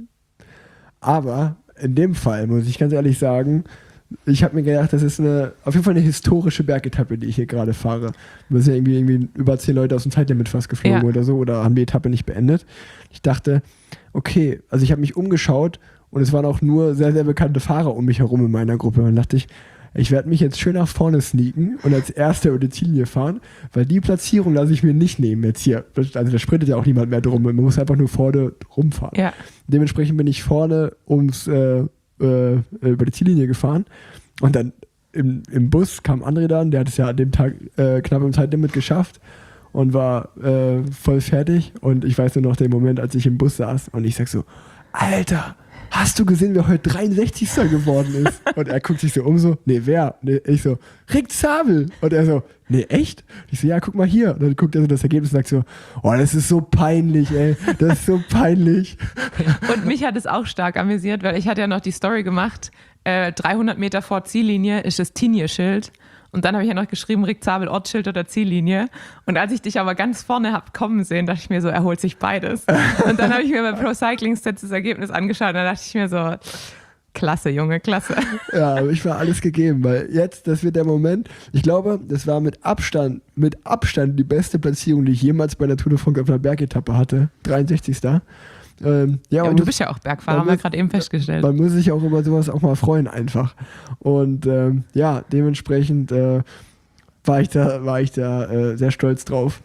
Aber in dem Fall, muss ich ganz ehrlich sagen, ich habe mir gedacht, das ist eine, auf jeden Fall eine historische Bergetappe, die ich hier gerade fahre. Wir sind ja irgendwie, irgendwie über zehn Leute aus dem Zeitlimit fast geflogen ja. oder so oder haben die Etappe nicht beendet. Ich dachte, okay, also ich habe mich umgeschaut und es waren auch nur sehr, sehr bekannte Fahrer um mich herum in meiner Gruppe. Und dann dachte ich, ich werde mich jetzt schön nach vorne sneaken und als Erster über die Ziellinie fahren, weil die Platzierung lasse ich mir nicht nehmen jetzt hier. Also da sprintet ja auch niemand mehr drum. Man muss einfach nur vorne rumfahren. Ja. Dementsprechend bin ich vorne ums äh, äh, über die Ziellinie gefahren und dann im, im Bus kam André dann, der hat es ja an dem Tag äh, knapp im Zeitlimit geschafft und war äh, voll fertig und ich weiß nur noch den Moment, als ich im Bus saß und ich sag so, Alter, hast du gesehen, wer heute dreiundsechzigster geworden ist? Und er guckt sich so um so, nee, wer? Nee, ich so, Rick Zabel. Und er so, nee, echt? Ich so, ja, guck mal hier. Und dann guckt er so das Ergebnis und sagt so, oh, das ist so peinlich, ey. Das ist so peinlich. Und mich hat es auch stark amüsiert, weil ich hatte ja noch die Story gemacht, äh, dreihundert Meter vor Ziellinie ist das Tinje-Schild. Und dann habe ich ja noch geschrieben, Rick Zabel, Ortsschild oder Ziellinie. Und als ich dich aber ganz vorne habe kommen sehen, dachte ich mir so, er holt sich beides. Und dann habe ich mir bei Pro Cycling Stats das Ergebnis angeschaut und dann dachte ich mir so, klasse, Junge, klasse. Ja, aber ich war alles gegeben, weil jetzt, das wird der Moment, ich glaube, das war mit Abstand, mit Abstand die beste Platzierung, die ich jemals bei der Tour de France auf einer Bergetappe hatte. dreiundsechzigster Ähm, ja, ja, aber muss, du bist ja auch Bergfahrer, haben wir gerade eben festgestellt. Man muss sich auch über sowas auch mal freuen einfach. Und ähm, ja, dementsprechend äh, war ich da, war ich da äh, sehr stolz drauf.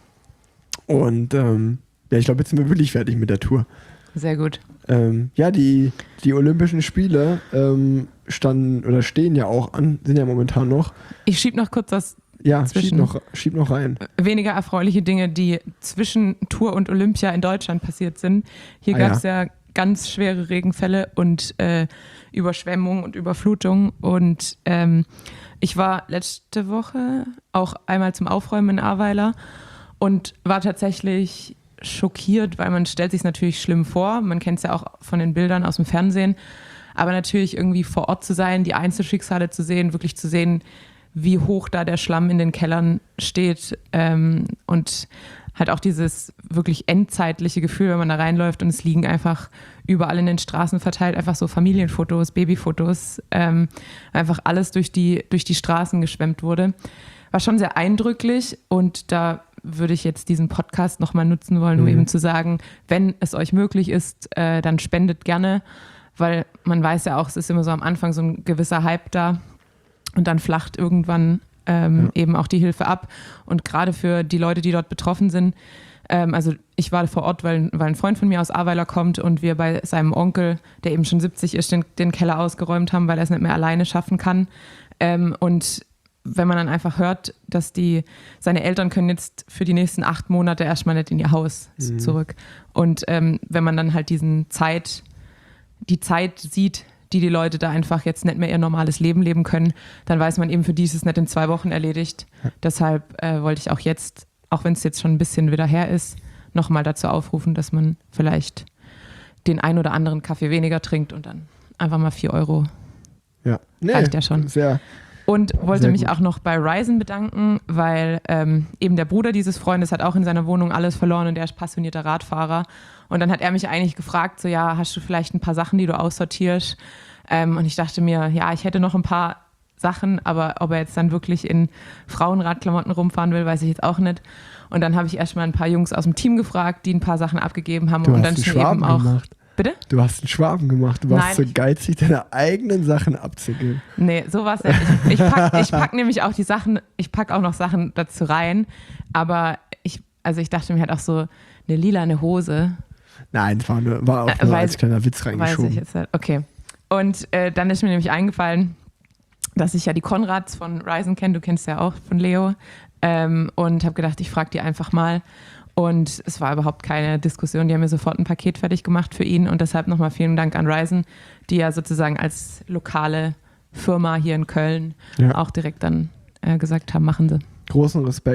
Und ähm, ja, ich glaube, jetzt sind wir wirklich fertig mit der Tour. Sehr gut. Ähm, ja, die, die Olympischen Spiele ähm, standen oder stehen ja auch an, sind ja momentan noch. Ich schieb noch kurz das Ja, schieb noch, schieb noch rein. Weniger erfreuliche Dinge, die zwischen Tour und Olympia in Deutschland passiert sind. Hier ah, gab es ja. ja ganz schwere Regenfälle und äh, Überschwemmungen und Überflutungen. Und ähm, ich war letzte Woche auch einmal zum Aufräumen in Ahrweiler und war tatsächlich schockiert, weil man stellt sich es natürlich schlimm vor. Man kennt es ja auch von den Bildern aus dem Fernsehen. Aber natürlich irgendwie vor Ort zu sein, die Einzelschicksale zu sehen, wirklich zu sehen, wie hoch da der Schlamm in den Kellern steht ähm, und halt auch dieses wirklich endzeitliche Gefühl, wenn man da reinläuft und es liegen einfach überall in den Straßen verteilt einfach so Familienfotos, Babyfotos, ähm, einfach alles durch die, durch die Straßen geschwemmt wurde. War schon sehr eindrücklich und da würde ich jetzt diesen Podcast nochmal nutzen wollen, um mhm. eben zu sagen, wenn es euch möglich ist, äh, dann spendet gerne, weil man weiß ja auch, es ist immer so am Anfang so ein gewisser Hype da. Und dann flacht irgendwann ähm, ja. eben auch die Hilfe ab. Und gerade für die Leute, die dort betroffen sind, ähm, also ich war vor Ort, weil, weil ein Freund von mir aus Ahrweiler kommt und wir bei seinem Onkel, der eben schon siebzig ist, den, den Keller ausgeräumt haben, weil er es nicht mehr alleine schaffen kann. Ähm, und wenn man dann einfach hört, dass die, seine Eltern können jetzt für die nächsten acht Monate erstmal nicht in ihr Haus mhm. zurück. Und ähm, wenn man dann halt diesen Zeit, die Zeit sieht, die die Leute da einfach jetzt nicht mehr ihr normales Leben leben können, dann weiß man eben, für die ist es nicht in zwei Wochen erledigt. Ja. Deshalb äh, wollte ich auch jetzt, auch wenn es jetzt schon ein bisschen wieder her ist, nochmal dazu aufrufen, dass man vielleicht den ein oder anderen Kaffee weniger trinkt und dann einfach mal vier Euro. Ja, nee, reicht ja schon. Sehr, und wollte mich gut. auch noch bei Ryzen bedanken, weil ähm, eben der Bruder dieses Freundes hat auch in seiner Wohnung alles verloren und der ist passionierter Radfahrer. Und dann hat er mich eigentlich gefragt, so ja, hast du vielleicht ein paar Sachen, die du aussortierst? Ähm, und ich dachte mir, ja, ich hätte noch ein paar Sachen, aber ob er jetzt dann wirklich in Frauenradklamotten rumfahren will, weiß ich jetzt auch nicht. Und dann habe ich erstmal ein paar Jungs aus dem Team gefragt, die ein paar Sachen abgegeben haben. Du und hast dann einen schon Schwaben eben auch. Gemacht. Bitte? Du hast einen Schwaben gemacht. Du warst Nein, so geizig, deine eigenen Sachen abzugeben. Nee, sowas nicht. Ich, ich packe ich pack nämlich auch die Sachen, ich packe auch noch Sachen dazu rein. Aber ich, also ich dachte mir halt auch so, eine lilane Hose. Nein, das war, nur, war auch nur weiß, als kleiner Witz reingeschoben. Weiß ich jetzt nicht. Okay. Und äh, dann ist mir nämlich eingefallen, dass ich ja die Konrads von Ryzen kenne, du kennst ja auch von Leo. Ähm, und habe gedacht, ich frage die einfach mal. Und es war überhaupt keine Diskussion. Die haben mir sofort ein Paket fertig gemacht für ihn. Und deshalb nochmal vielen Dank an Ryzen, die ja sozusagen als lokale Firma hier in Köln ja. auch direkt dann äh, gesagt haben, machen sie. Großen Respekt.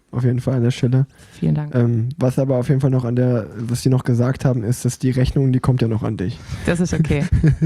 auf jeden Fall an der Stelle. Vielen Dank. Ähm, was aber auf jeden Fall noch an der, was die noch gesagt haben, ist, dass die Rechnung, die kommt ja noch an dich. Das ist okay.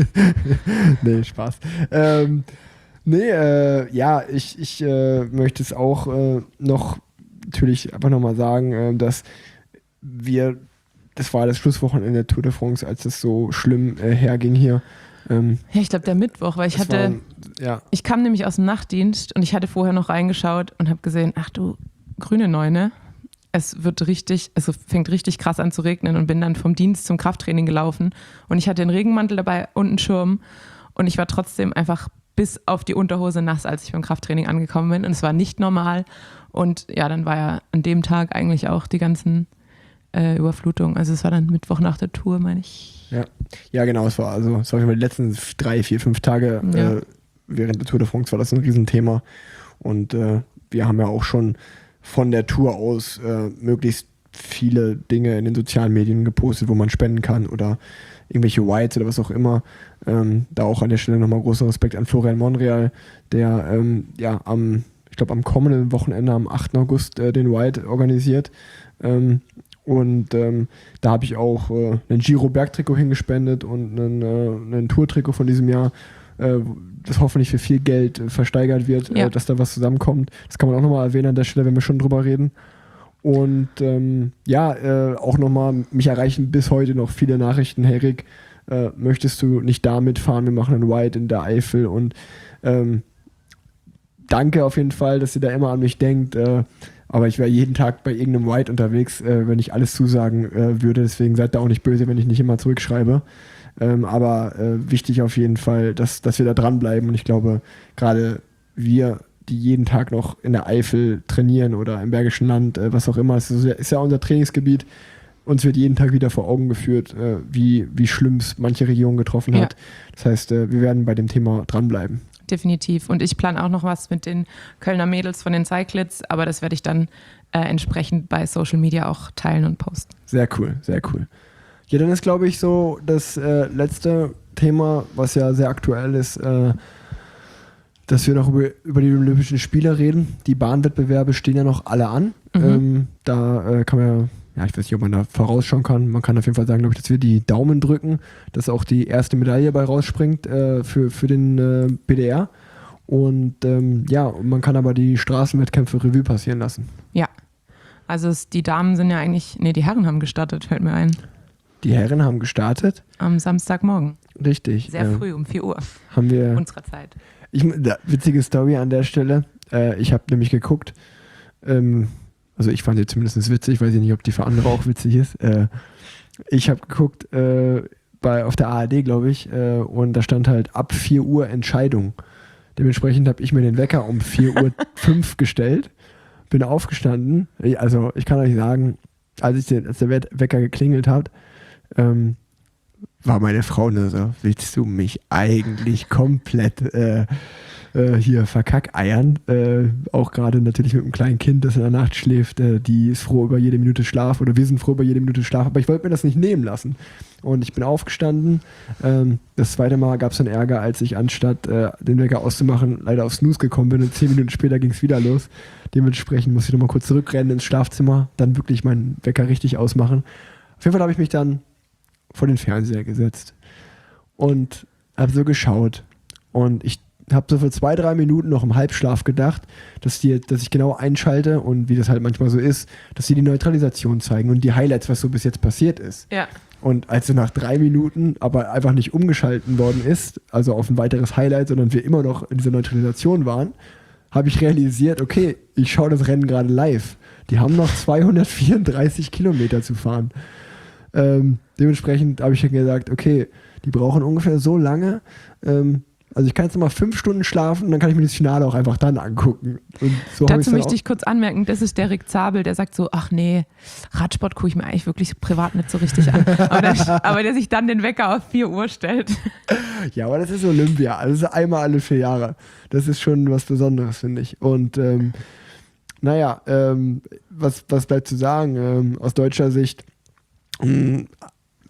Nee, Spaß. Ähm, nee, äh, ja, ich, ich äh, möchte es auch äh, noch natürlich einfach nochmal sagen, äh, dass wir, das war das Schlusswochenende der Tour de France, als es so schlimm äh, herging hier. Ähm, Ja, ich glaube der Mittwoch, weil ich hatte, war, ja, ich kam nämlich aus dem Nachtdienst und ich hatte vorher noch reingeschaut und habe gesehen, ach du grüne Neune, es wird richtig, es fängt richtig krass an zu regnen und bin dann vom Dienst zum Krafttraining gelaufen und ich hatte einen Regenmantel dabei und einen Schirm und ich war trotzdem einfach bis auf die Unterhose nass, als ich beim Krafttraining angekommen bin und es war nicht normal und ja, dann war ja an dem Tag eigentlich auch die ganzen äh, Überflutungen, also es war dann Mittwoch nach der Tour, meine ich. Ja. ja, genau, es war also, es war die letzten drei, vier, fünf Tage Ja. äh, während der Tour de France war das ein Riesenthema und äh, wir haben ja auch schon von der Tour aus äh, möglichst viele Dinge in den sozialen Medien gepostet, wo man spenden kann oder irgendwelche Whites oder was auch immer. Ähm, da auch an der Stelle nochmal großen Respekt an Florian Monreal, der ähm, ja am, ich glaube am kommenden Wochenende, am achten August, äh, den White organisiert. Ähm, und ähm, da habe ich auch äh, ein Giro-Bergtrikot hingespendet und ein, äh, ein Tour-Trikot von diesem Jahr, äh, das hoffentlich für viel Geld äh, versteigert wird, Ja. äh, dass da was zusammenkommt. Das kann man auch nochmal erwähnen an der Stelle, wenn wir schon drüber reden. Und ähm, ja, äh, auch nochmal, mich erreichen bis heute noch viele Nachrichten. Hey Rick, äh, möchtest du nicht da mitfahren? Wir machen einen White in der Eifel und ähm, danke auf jeden Fall, dass ihr da immer an mich denkt. Äh, aber ich wäre jeden Tag bei irgendeinem White unterwegs, äh, wenn ich alles zusagen äh, würde. Deswegen seid da auch nicht böse, wenn ich nicht immer zurückschreibe. Ähm, aber äh, wichtig auf jeden Fall, dass, dass wir da dranbleiben. Und ich glaube, gerade wir, die jeden Tag noch in der Eifel trainieren oder im Bergischen Land, äh, was auch immer, es ist, ist ja unser Trainingsgebiet. Uns wird jeden Tag wieder vor Augen geführt, äh, wie, wie schlimm es manche Regionen getroffen hat. Ja. Das heißt, äh, wir werden bei dem Thema dranbleiben. Definitiv. Und ich plane auch noch was mit den Kölner Mädels von den Cyclids, aber das werde ich dann äh, entsprechend bei Social Media auch teilen und posten. Sehr cool, sehr cool. Ja, dann ist, glaube ich, so das äh, letzte Thema, was ja sehr aktuell ist, äh, dass wir noch über, über die Olympischen Spiele reden. Die Bahnwettbewerbe stehen ja noch alle an. Mhm. Ähm, da äh, kann man ja, ja, ich weiß nicht, ob man da vorausschauen kann. Man kann auf jeden Fall sagen, glaube ich, dass wir die Daumen drücken, dass auch die erste Medaille bei rausspringt äh, für, für den äh, B D R. Und ähm, ja, man kann aber die Straßenwettkämpfe Revue passieren lassen. Ja. Also es, die Damen sind ja eigentlich, nee, die Herren haben gestartet, fällt mir ein. Die Herren haben gestartet. Am Samstagmorgen. Richtig. Sehr äh, früh, um vier Uhr Haben wir. unserer Zeit. Ich, da, witzige Story an der Stelle. Äh, ich habe nämlich geguckt, ähm, also ich fand sie zumindest witzig, weiß ich nicht, ob die für andere auch witzig ist. Äh, ich habe geguckt äh, bei, auf der A R D, glaube ich, äh, und da stand halt ab vier Uhr Entscheidung. Dementsprechend habe ich mir den Wecker um vier Uhr fünf gestellt, bin aufgestanden. Also ich kann euch sagen, als, ich den, als der Wecker geklingelt hat, ähm, war meine Frau nur so, willst du mich eigentlich komplett äh, äh, hier verkackeiern? Äh, auch gerade natürlich mit einem kleinen Kind, das in der Nacht schläft, äh, die ist froh über jede Minute Schlaf oder wir sind froh über jede Minute Schlaf, aber ich wollte mir das nicht nehmen lassen. Und ich bin aufgestanden. Ähm, das zweite Mal gab es dann Ärger, als ich anstatt äh, den Wecker auszumachen, leider auf Snooze gekommen bin und zehn Minuten später ging es wieder los. Dementsprechend musste ich nochmal kurz zurückrennen ins Schlafzimmer, dann wirklich meinen Wecker richtig ausmachen. Auf jeden Fall habe ich mich dann vor den Fernseher gesetzt und habe so geschaut und ich habe so für zwei, drei Minuten noch im Halbschlaf gedacht, dass, die, dass ich genau einschalte und wie das halt manchmal so ist, dass sie die Neutralisation zeigen und die Highlights, was so bis jetzt passiert ist. Ja. Und als so nach drei Minuten aber einfach nicht umgeschalten worden ist, also auf ein weiteres Highlight, sondern wir immer noch in dieser Neutralisation waren, habe ich realisiert, okay, ich schaue das Rennen gerade live. Die haben noch zweihundertvierunddreißig Kilometer zu fahren. Ähm, dementsprechend habe ich dann gesagt, okay, die brauchen ungefähr so lange. Ähm, also ich kann jetzt noch mal fünf Stunden schlafen und dann kann ich mir das Finale auch einfach dann angucken. Und so Dazu dann möchte ich kurz anmerken, das ist der Rick Zabel, der sagt so, ach nee, Radsport gucke ich mir eigentlich wirklich privat nicht so richtig an. Aber der, aber der sich dann den Wecker auf vier Uhr stellt. Ja, aber das ist Olympia. Also einmal alle vier Jahre. Das ist schon was Besonderes, finde ich. Und ähm, naja, ähm, was, was bleibt zu sagen? Ähm, aus deutscher Sicht mh,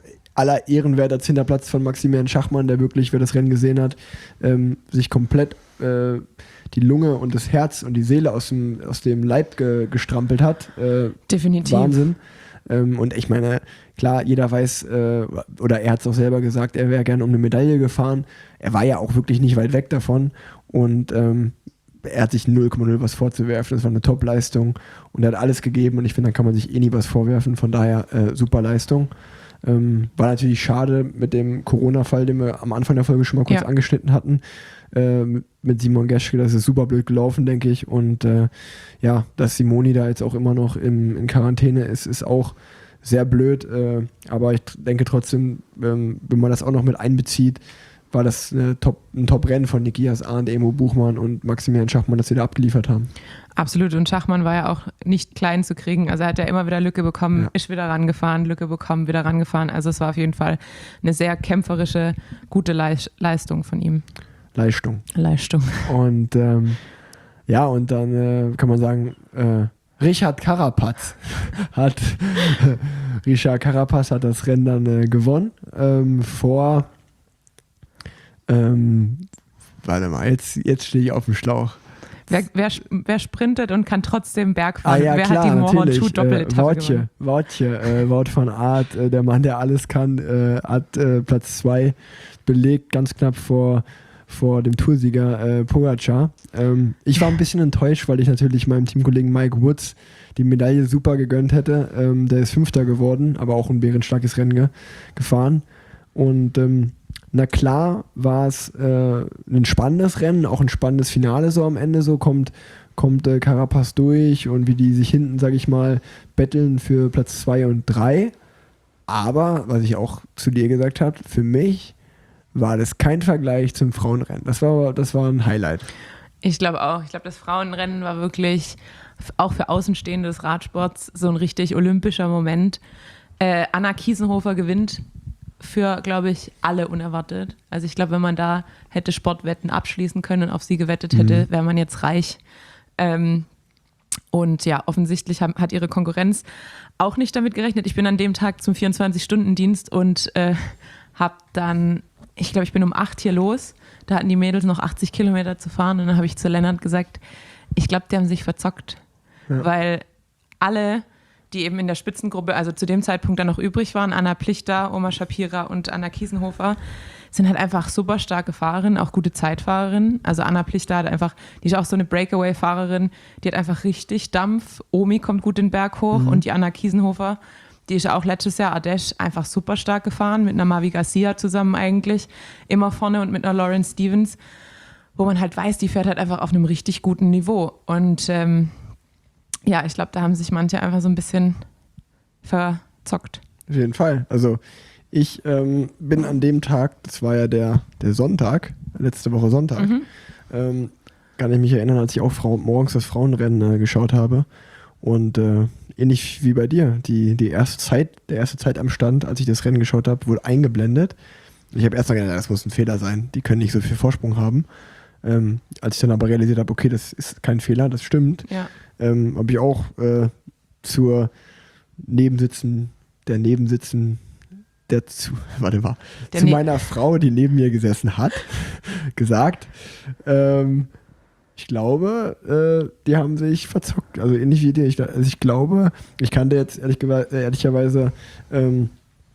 aller ehrenwerter zehnter Platz von Maximilian Schachmann, der wirklich, wer das Rennen gesehen hat, ähm, sich komplett äh, die Lunge und das Herz und die Seele aus dem, aus dem Leib ge, gestrampelt hat. Äh, Definitiv. Wahnsinn. Ähm, und ich meine, klar, jeder weiß, äh, oder er hat es auch selber gesagt, er wäre gerne um eine Medaille gefahren. Er war ja auch wirklich nicht weit weg davon und ähm, er hat sich null Komma null was vorzuwerfen. Das war eine Top-Leistung und er hat alles gegeben und ich finde, da kann man sich eh nie was vorwerfen. Von daher äh, super Leistung. Ähm, war natürlich schade mit dem Corona-Fall, den wir am Anfang der Folge schon mal kurz ja. angeschnitten hatten, äh, mit Simon Geschke. Das ist super blöd gelaufen, denke ich. Und äh, ja, dass Simoni da jetzt auch immer noch im, in Quarantäne ist, ist auch sehr blöd. Äh, aber ich denke trotzdem, ähm, wenn man das auch noch mit einbezieht, war das eine Top, ein Top-Rennen von Nikias Arndt, Emo Buchmann und Maximilian Schachmann, dass sie da abgeliefert haben. Absolut. Und Schachmann war ja auch nicht klein zu kriegen. Also er hat ja immer wieder Lücke bekommen, ja. ist wieder rangefahren, Lücke bekommen, wieder rangefahren. Also es war auf jeden Fall eine sehr kämpferische, gute Leis- Leistung von ihm. Leistung. Leistung. Und ähm, ja, und dann äh, kann man sagen, äh, Richard Carapaz hat Richard Carapaz hat das Rennen dann äh, gewonnen ähm, vor ähm, warte mal, jetzt, jetzt stehe ich auf dem Schlauch. Wer, wer, wer sprintet und kann trotzdem Berg fahren? Ah, ja, wer klar, hat die Mohorn-Schuh-Doppeletappe äh, Woutje, gewonnen? Woutje, äh, Wout van Aert, äh, der Mann, der alles kann, äh, hat äh, Platz zwei belegt, ganz knapp vor, vor dem Toursieger äh, Pogacar. Ähm, ich war ein bisschen enttäuscht, weil ich natürlich meinem Teamkollegen Mike Woods die Medaille super gegönnt hätte. Ähm, der ist Fünfter geworden, aber auch ein bärenstarkes Rennen ge- gefahren. Und ähm, na klar war es äh, ein spannendes Rennen, auch ein spannendes Finale so am Ende. So kommt, kommt äh, Carapaz durch und wie die sich hinten, sage ich mal, betteln für Platz zwei und drei. Aber, was ich auch zu dir gesagt habe, für mich war das kein Vergleich zum Frauenrennen. Das war, das war ein Highlight. Ich glaube auch. Ich glaube, das Frauenrennen war wirklich auch für Außenstehende des Radsports so ein richtig olympischer Moment. Äh, Anna Kiesenhofer gewinnt für, glaube ich, alle unerwartet. Also ich glaube, wenn man da hätte Sportwetten abschließen können und auf sie gewettet hätte, mhm. wäre man jetzt reich. Ähm, und ja, offensichtlich hat, hat ihre Konkurrenz auch nicht damit gerechnet. Ich bin an dem Tag zum vierundzwanzig-Stunden-Dienst und äh, habe dann, ich glaube, ich bin um acht hier los. Da hatten die Mädels noch achtzig Kilometer zu fahren und dann habe ich zu Lennart gesagt, ich glaube, die haben sich verzockt. Ja. Weil alle, die eben in der Spitzengruppe, also zu dem Zeitpunkt dann noch übrig waren, Anna Plichter, Oma Shapira und Anna Kiesenhofer, sind halt einfach super starke Fahrerinnen, auch gute Zeitfahrerinnen. Also Anna Plichter hat einfach, die ist auch so eine Breakaway-Fahrerin, die hat einfach richtig Dampf. Omi kommt gut den Berg hoch mhm. und die Anna Kiesenhofer, die ist auch letztes Jahr Ardèche einfach super stark gefahren, mit einer Mavi Garcia zusammen eigentlich, immer vorne und mit einer Lauren Stevens, wo man halt weiß, die fährt halt einfach auf einem richtig guten Niveau. Und ähm, ja, ich glaube, da haben sich manche einfach so ein bisschen verzockt. Auf jeden Fall. Also ich ähm, bin an dem Tag, das war ja der, der Sonntag, letzte Woche Sonntag, mhm. ähm, kann ich mich erinnern, als ich auch Frau, morgens das Frauenrennen äh, geschaut habe. Und äh, ähnlich wie bei dir, die, die erste Zeit, der erste Zeit am Stand, als ich das Rennen geschaut habe, wurde eingeblendet. Ich habe erst mal gedacht, das muss ein Fehler sein, die können nicht so viel Vorsprung haben. Ähm, als ich dann aber realisiert habe, okay, das ist kein Fehler, das stimmt, ja. ähm, habe ich auch äh, zur Nebensitzen, der Nebensitzen, der zu, warte mal, der zu ne- meiner Frau, die neben mir gesessen hat, gesagt, ähm, ich glaube, äh, die haben sich verzockt, also ähnlich wie dir. Ich, also ich glaube, ich kannte jetzt ehrlich, ehrlicherweise ähm,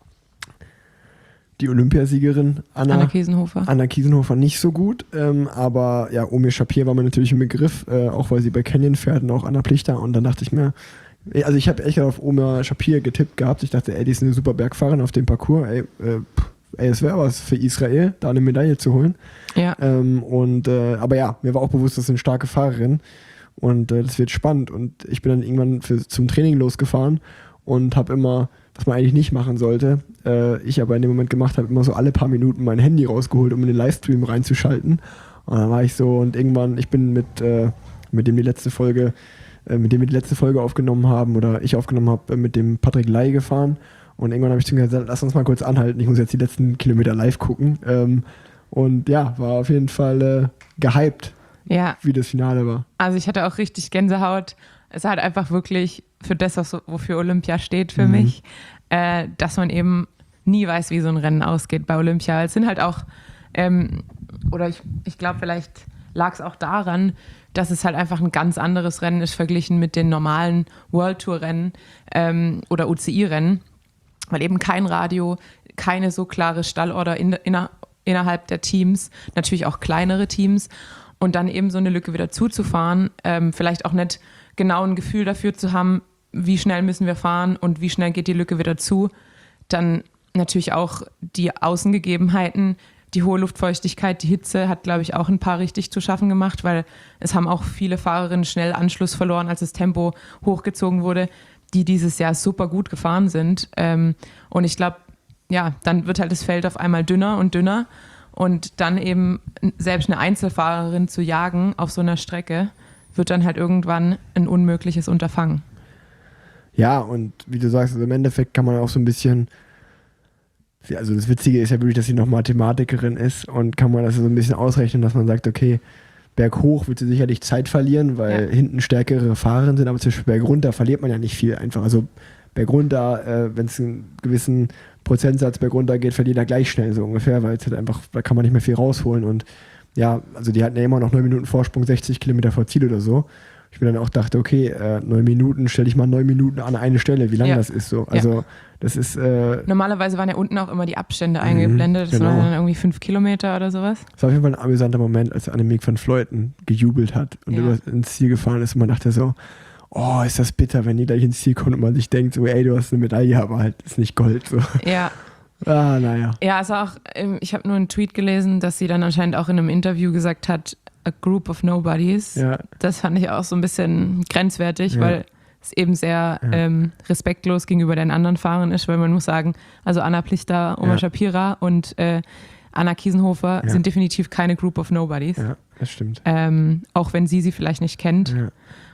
die Olympiasiegerin Anna, Anna Kiesenhofer. Anna Kiesenhofer nicht so gut, ähm, aber ja, Omi Shapir war mir natürlich im Begriff, äh, auch weil sie bei Canyon fährt und auch Anna Plichter, und dann dachte ich mir, also ich habe echt auf Omi Shapir getippt gehabt, ich dachte, ey, die ist eine super Bergfahrerin auf dem Parcours, ey, äh, ey es wäre was für Israel, da eine Medaille zu holen. Ja. Ähm, und, äh, aber ja, mir war auch bewusst, das ist eine starke Fahrerin und äh, das wird spannend, und ich bin dann irgendwann für, zum Training losgefahren und habe immer, was man eigentlich nicht machen sollte, äh, ich aber in dem Moment gemacht habe, immer so alle paar Minuten mein Handy rausgeholt, um in den Livestream reinzuschalten, und dann war ich so, und irgendwann, ich bin mit, äh, mit dem die letzte Folge, äh, mit dem wir die letzte Folge aufgenommen haben, oder ich aufgenommen habe, äh, mit dem Patrick Lai gefahren, und irgendwann habe ich zu ihm gesagt, lass uns mal kurz anhalten, ich muss jetzt die letzten Kilometer live gucken, ähm, und ja, war auf jeden Fall äh, gehypt, ja. wie das Finale war. Also ich hatte auch richtig Gänsehaut. Es hat einfach wirklich für das, was, wofür Olympia steht für mhm. mich, äh, dass man eben nie weiß, wie so ein Rennen ausgeht bei Olympia. Es sind halt auch, ähm, oder ich, ich glaube vielleicht lag es auch daran, dass es halt einfach ein ganz anderes Rennen ist verglichen mit den normalen World Tour Rennen ähm, oder U C I-Rennen, weil eben kein Radio, keine so klare Stallorder in, inner, innerhalb der Teams, natürlich auch kleinere Teams und dann eben so eine Lücke wieder zuzufahren, ähm, vielleicht auch nicht genau ein Gefühl dafür zu haben, wie schnell müssen wir fahren und wie schnell geht die Lücke wieder zu, dann natürlich auch die Außengegebenheiten, die hohe Luftfeuchtigkeit, die Hitze hat, glaube ich, auch ein paar richtig zu schaffen gemacht, weil es haben auch viele Fahrerinnen schnell Anschluss verloren, als das Tempo hochgezogen wurde, die dieses Jahr super gut gefahren sind. Ähm, und ich glaube, ja, dann wird halt das Feld auf einmal dünner und dünner und dann eben selbst eine Einzelfahrerin zu jagen auf so einer Strecke wird dann halt irgendwann ein unmögliches Unterfangen. Ja, und wie du sagst, also im Endeffekt kann man auch so ein bisschen, also das Witzige ist ja wirklich, dass sie noch Mathematikerin ist und kann man das so ein bisschen ausrechnen, dass man sagt, okay, berghoch wird sie sicherlich Zeit verlieren, weil ja. hinten stärkere Fahrerinnen sind, aber zum Beispiel bergunter verliert man ja nicht viel einfach. Also bergunter, äh, wenn es einen gewissen Prozentsatz bergunter geht, verliert er gleich schnell so ungefähr, weil es halt einfach, da kann man nicht mehr viel rausholen und ja, also die hatten ja immer noch neun Minuten Vorsprung, sechzig Kilometer vor Ziel oder so. Ich mir dann auch dachte, okay, äh, neun Minuten, stelle ich mal neun Minuten an eine Stelle, wie lang ja. das ist so. Also ja. das ist... Äh, Normalerweise waren ja unten auch immer die Abstände eingeblendet, das genau. waren dann irgendwie fünf Kilometer oder sowas. Das war auf jeden Fall ein amüsanter Moment, als Annemiek van Vleuten gejubelt hat und ja. über, ins Ziel gefahren ist und man dachte so, oh, ist das bitter, wenn die gleich ins Ziel kommt und man sich denkt, so, ey, du hast eine Medaille, aber halt ist nicht Gold. So. Ja. Ah, naja. Ja, also auch, ich habe nur einen Tweet gelesen, dass sie dann anscheinend auch in einem Interview gesagt hat, a group of nobodies. Ja. Das fand ich auch so ein bisschen grenzwertig, ja. weil es eben sehr ja. ähm, respektlos gegenüber den anderen Fahrern ist, weil man muss sagen, also Anna Plichter, Oma ja. Shapira und äh, Anna Kiesenhofer ja. sind definitiv keine group of nobodies. Ja, das stimmt. Ähm, auch wenn sie sie vielleicht nicht kennt. Ja.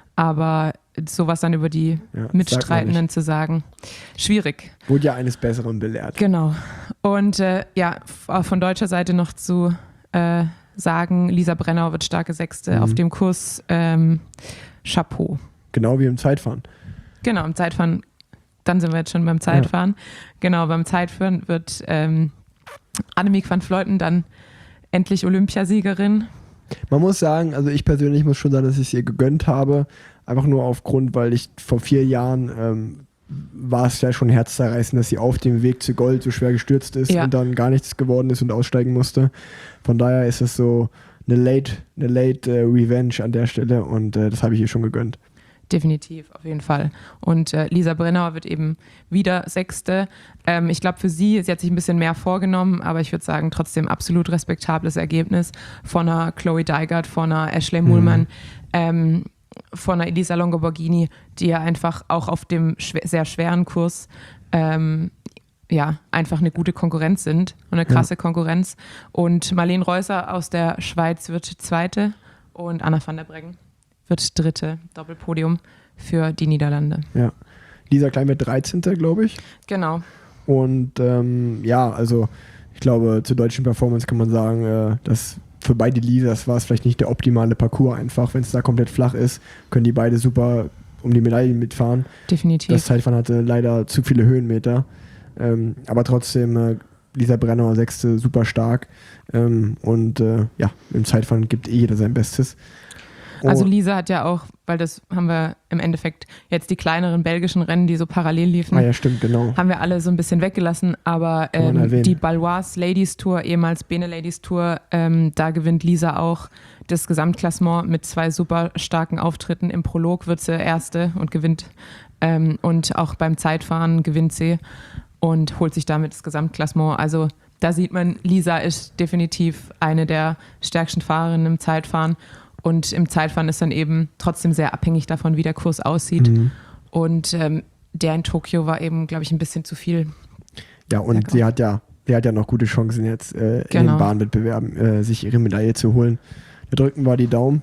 Aber sowas dann über die ja, Mitstreitenden zu sagen, schwierig. Wurde ja eines Besseren belehrt. Genau. Und äh, ja, von deutscher Seite noch zu äh, sagen, Lisa Brennauer wird starke Sechste mhm. auf dem Kurs. Ähm, Chapeau. Genau wie im Zeitfahren. Genau, im Zeitfahren. Dann sind wir jetzt schon beim Zeitfahren. Ja. Genau, beim Zeitfahren wird ähm, Annemiek van Vleuten dann endlich Olympiasiegerin. Man muss sagen, also ich persönlich muss schon sagen, dass ich es ihr gegönnt habe. Einfach nur aufgrund, weil ich vor vier Jahren ähm, war es ja schon herzzerreißend, dass sie auf dem Weg zu Gold so schwer gestürzt ist ja. und dann gar nichts geworden ist und aussteigen musste. Von daher ist es so eine Late, eine Late äh, Revenge an der Stelle und äh, das habe ich ihr schon gegönnt. Definitiv, auf jeden Fall. Und äh, Lisa Brennauer wird eben wieder Sechste. Ähm, ich glaube für sie, sie hat sich ein bisschen mehr vorgenommen, aber ich würde sagen, trotzdem absolut respektables Ergebnis von einer Chloe Dygert, von einer Ashley Muhlmann, mhm. ähm, von einer Elisa Longo-Borghini, die ja einfach auch auf dem schw- sehr schweren Kurs ähm, ja, einfach eine gute Konkurrenz sind und eine krasse ja. Konkurrenz. Und Marlene Reusser aus der Schweiz wird Zweite und Anna van der Breggen wird Dritte, Doppelpodium für die Niederlande. Ja, Lisa Klein wird dreizehnte glaube ich. Genau. Und ähm, ja, also ich glaube, zur deutschen Performance kann man sagen, äh, dass für beide Lisas war es vielleicht nicht der optimale Parcours einfach. Wenn es da komplett flach ist, können die beide super um die Medaillen mitfahren. Definitiv. Das Zeitfahren hatte leider zu viele Höhenmeter. Ähm, aber trotzdem, äh, Lisa Brennauer Sechste, super stark. Ähm, und äh, ja, im Zeitfahren gibt eh jeder sein Bestes. Also Lisa hat ja auch, weil das haben wir im Endeffekt jetzt die kleineren belgischen Rennen, die so parallel liefen. Ah ja, stimmt, genau. Haben wir alle so ein bisschen weggelassen, aber ähm, die Baloise Ladies Tour, ehemals Bene Ladies Tour, ähm, da gewinnt Lisa auch das Gesamtklassement mit zwei super starken Auftritten. Im Prolog wird sie Erste und gewinnt ähm, und auch beim Zeitfahren gewinnt sie und holt sich damit das Gesamtklassement. Also da sieht man, Lisa ist definitiv eine der stärksten Fahrerinnen im Zeitfahren. Und im Zeitfahren ist dann eben trotzdem sehr abhängig davon, wie der Kurs aussieht. Mhm. Und ähm, der in Tokio war eben, glaube ich, ein bisschen zu viel. Ja, und Bergauf. sie hat ja, sie hat ja noch gute Chancen jetzt äh, genau. in den Bahnwettbewerben, äh, sich ihre Medaille zu holen. Da drücken wir die Daumen.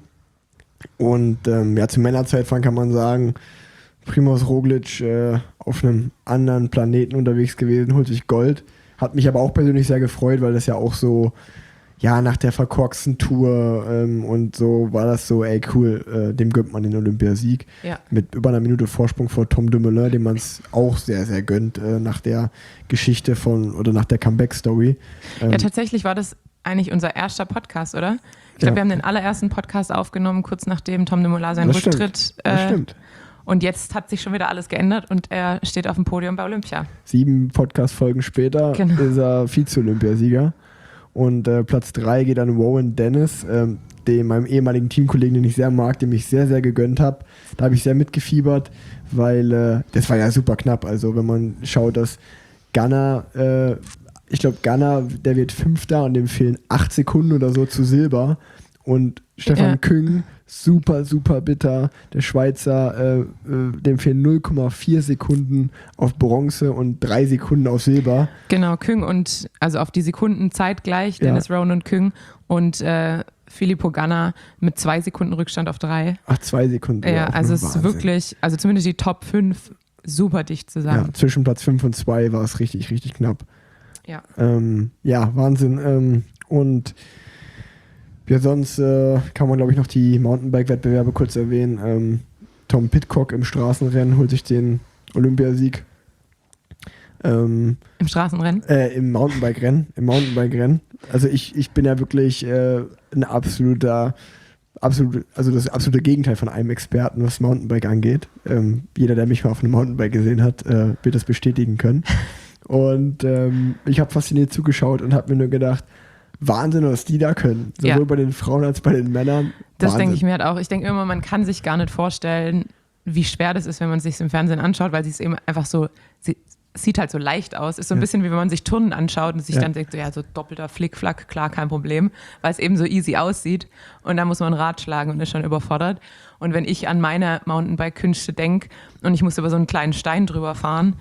Und ähm, ja, zum Männerzeitfahren kann man sagen, Primož Roglič äh, auf einem anderen Planeten unterwegs gewesen, holt sich Gold. Hat mich aber auch persönlich sehr gefreut, weil das ja auch so ja, nach der verkorksten Tour ähm, und so war das so, ey cool, äh, dem gönnt man den Olympiasieg. Ja. Mit über einer Minute Vorsprung vor Tom Dumoulin, dem man es auch sehr, sehr gönnt, äh, nach der Geschichte von, oder nach der Comeback-Story. Ähm, ja, tatsächlich war das eigentlich unser erster Podcast, oder? Ich glaube, Ja. wir haben den allerersten Podcast aufgenommen, kurz nachdem Tom Dumoulin seinen Das stimmt. Rücktritt. Das Äh, stimmt. und jetzt hat sich schon wieder alles geändert und er steht auf dem Podium bei Olympia. Sieben Podcast-Folgen später Genau. ist er Vize-Olympiasieger. Und äh, Platz drei geht an Rowan Dennis, ähm, dem meinem ehemaligen Teamkollegen, den ich sehr mag, dem ich sehr, sehr gegönnt habe. Da habe ich sehr mitgefiebert, weil äh, das war ja super knapp. Also wenn man schaut, dass Ghana, äh, ich glaube Ghana, der wird Fünfter und dem fehlen acht Sekunden oder so zu Silber. Und Stefan Ja. Küng, super, super bitter. Der Schweizer, äh, äh, dem fehlen null Komma vier Sekunden auf Bronze und drei Sekunden auf Silber. Genau, Küng und, also auf die Sekunden zeitgleich, Ja. Dennis Rowan und Küng und äh, Filippo Ganna mit zwei Sekunden Rückstand auf drei. Ach, zwei Sekunden. Ja, auch also nur es ist Wahnsinn. wirklich, also zumindest die Top fünf super dicht zusammen. Ja, zwischen Platz fünf und zwei war es richtig, richtig knapp. Ja. Ähm, ja, Wahnsinn. Ähm, und ja, sonst äh, kann man, glaube ich, noch die Mountainbike-Wettbewerbe kurz erwähnen. Ähm, Tom Pidcock im Straßenrennen holt sich den Olympiasieg. Ähm, Im Straßenrennen. äh, Im Mountainbike-Rennen. Im Mountainbike-Rennen. Also ich, ich bin ja wirklich äh, ein absoluter, absolut, also das absolute Gegenteil von einem Experten, was Mountainbike angeht. Ähm, jeder, der mich mal auf einem Mountainbike gesehen hat, äh, wird das bestätigen können. Und ähm, ich habe fasziniert zugeschaut und habe mir nur gedacht, Wahnsinn, was die da können. Sowohl Ja. bei den Frauen als bei den Männern. Das Wahnsinn. denke ich mir halt auch. Ich denke immer, man kann sich gar nicht vorstellen, wie schwer das ist, wenn man es sich im Fernsehen anschaut, weil sie es eben einfach so, sie sieht halt so leicht aus. Ist so ein Ja. bisschen wie wenn man sich Turnen anschaut und sich Ja. dann denkt, so, ja, so doppelter Flickflack, klar, kein Problem, weil es eben so easy aussieht. Und dann muss man Rad schlagen und ist schon überfordert. Und wenn ich an meine Mountainbike-Künste denke und ich muss über so einen kleinen Stein drüber fahren,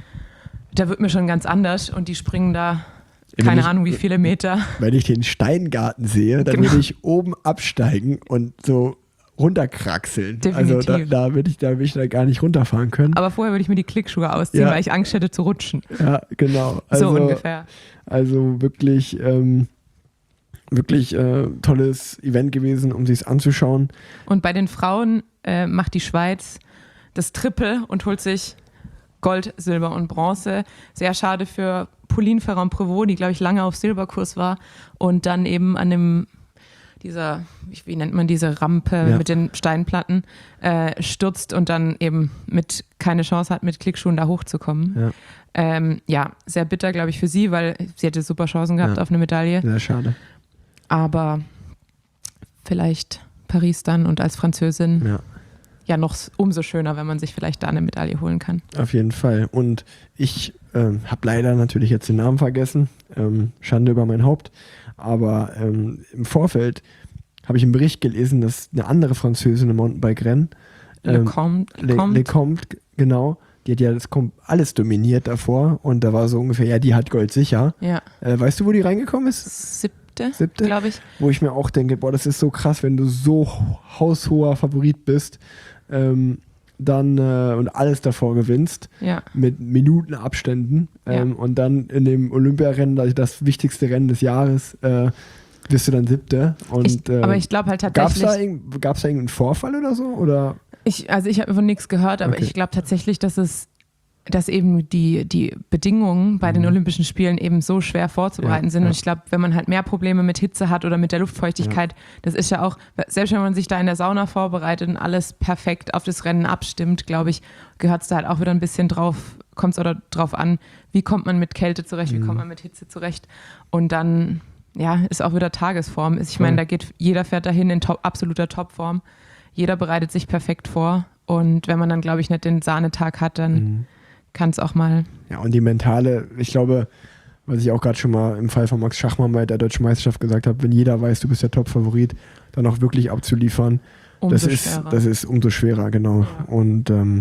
da wird mir schon ganz anders und die springen da Wenn keine ich- Ahnung wie viele Meter. Wenn ich den Steingarten sehe, dann Genau. würde ich oben absteigen und so runterkraxeln. Also da, Definitiv. da würde ich, da würde ich da gar nicht runterfahren können. Aber vorher würde ich mir die Klickschuhe ausziehen, Ja. weil ich Angst hätte zu rutschen. Ja, genau. Also, so ungefähr. Also wirklich, ähm, wirklich äh, tolles Event gewesen, um sich anzuschauen. Und bei den Frauen äh, macht die Schweiz das Triple und holt sich Gold, Silber und Bronze. Sehr schade für Pauline Ferrand-Prévot, die, glaube ich, lange auf Silberkurs war und dann eben an dem, dieser, wie, wie nennt man diese Rampe Ja. mit den Steinplatten, äh, stürzt und dann eben mit keine Chance hat, mit Klickschuhen da hochzukommen. Ja. Ähm, ja, sehr bitter, glaube ich, für sie, weil sie hätte super Chancen gehabt Ja. auf eine Medaille. Sehr schade. Aber vielleicht Paris dann und als Französin Ja, ja noch umso schöner, wenn man sich vielleicht da eine Medaille holen kann. auf jeden Fall. Und ich ähm, habe leider natürlich jetzt den Namen vergessen. Ähm, Schande über mein Haupt. Aber ähm, im Vorfeld habe ich einen Bericht gelesen, dass eine andere Französin im Mountainbike-Rennen, Le ähm, Comte, Le, Comte. Le Comte, genau, die hat ja das kom- alles dominiert davor und da war so ungefähr, ja, die hat Gold sicher. ja, Äh, weißt du, wo die reingekommen ist? siebte, Siebte? glaube ich. Wo ich mir auch denke, boah, das ist so krass, wenn du so haushoher Favorit bist, ähm, dann äh, und alles davor gewinnst, Ja, mit Minutenabständen ähm, Ja. und dann in dem Olympiarennen, also das wichtigste Rennen des Jahres, äh, bist du dann Siebte. Und, ich, äh, aber ich glaube halt Gab es tatsächlich, da, irgend, gab's da irgendeinen Vorfall oder so? Oder? ich, also ich habe von nichts gehört, aber Okay. ich glaube tatsächlich, dass es dass eben die, die Bedingungen bei den Olympischen Spielen eben so schwer vorzubereiten Ja, sind. ja. Und ich glaube, wenn man halt mehr Probleme mit Hitze hat oder mit der Luftfeuchtigkeit, das ist ja auch, selbst wenn man sich da in der Sauna vorbereitet und alles perfekt auf das Rennen abstimmt, glaube ich, gehört es da halt auch wieder ein bisschen drauf, kommt es oder drauf an, wie kommt man mit Kälte zurecht, wie kommt man mit Hitze zurecht. Und dann, ja, ist auch wieder Tagesform. Ich meine, Voll. da geht, jeder fährt dahin in top, absoluter Topform. Jeder bereitet sich perfekt vor. Und wenn man dann, glaube ich, nicht den Sahnetag hat, dann Mhm. kann es auch mal. Ja, und die mentale, ich glaube, was ich auch gerade schon mal im Fall von Max Schachmann bei der Deutschen Meisterschaft gesagt habe, wenn jeder weiß, du bist der Top-Favorit, dann auch wirklich abzuliefern, Umso das ist, schwerer. das ist umso schwerer, genau. Ja. Und ähm,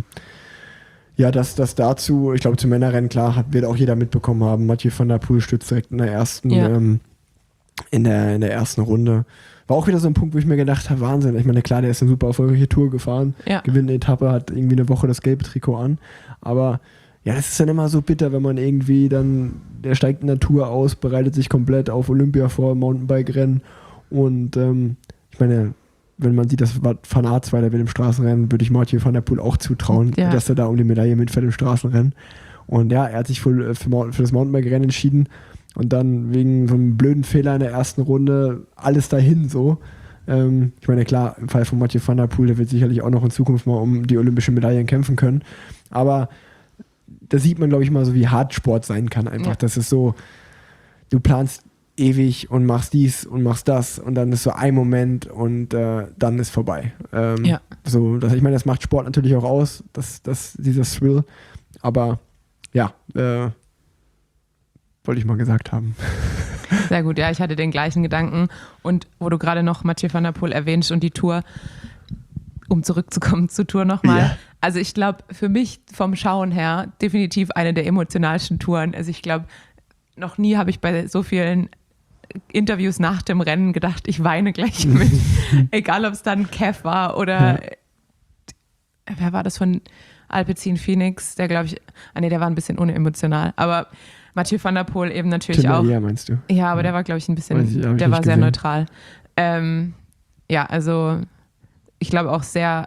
ja, das, das dazu, ich glaube, zum Männerrennen, klar, hat, wird auch jeder mitbekommen haben. Mathieu van der Poel stürzt direkt in der ersten, Ja. ähm, in der, in der ersten Runde. War auch wieder so ein Punkt, wo ich mir gedacht habe, Wahnsinn. Ich meine, klar, der ist eine super erfolgreiche Tour gefahren, Ja. gewinnt eine Etappe, hat irgendwie eine Woche das gelbe Trikot an. Aber ja, das ist dann immer so bitter, wenn man irgendwie dann, der steigt in der Tour aus, bereitet sich komplett auf Olympia vor, Mountainbike-Rennen. Und ähm, ich meine, wenn man sieht, dass Van Aert Zweiter wird im Straßenrennen, würde ich Mathieu van der Poel auch zutrauen, Ja. dass er da um die Medaille mitfährt im Straßenrennen. Und ja, er hat sich für, für, Mount- für das Mountainbike-Rennen entschieden. und dann wegen so einem blöden Fehler in der ersten Runde alles dahin so. Ähm, ich meine, klar, im Fall von Mathieu van der Poel, der wird sicherlich auch noch in Zukunft mal um die olympische Medaillen kämpfen können. Aber da sieht man, glaube ich, mal so, wie hart Sport sein kann einfach. Ja. Das ist so, du planst ewig und machst dies und machst das und dann ist so ein Moment und äh, dann ist vorbei. Ähm, ja. So, das, ich meine, das macht Sport natürlich auch aus, das, das, dieser Thrill, aber ja, äh, wollte ich mal gesagt haben. Sehr gut, ja, ich hatte den gleichen Gedanken und wo du gerade noch Mathieu van der Poel erwähnst und die Tour, um zurückzukommen zur Tour nochmal, ja. Also ich glaube, für mich vom Schauen her definitiv eine der emotionalsten Touren, also ich glaube, noch nie habe ich bei so vielen Interviews nach dem Rennen gedacht, ich weine gleich mit. Egal, ob es dann Kev war oder ja. wer war das von Alpecin Phoenix, der glaube ich, ah nee, der war ein bisschen unemotional, aber Mathieu van der Poel eben natürlich Tim auch. Ja, meinst du? Ja, aber ja. der war glaube ich ein bisschen, ich, der war sehr gesehen. neutral. Ähm, ja, also ich glaube auch sehr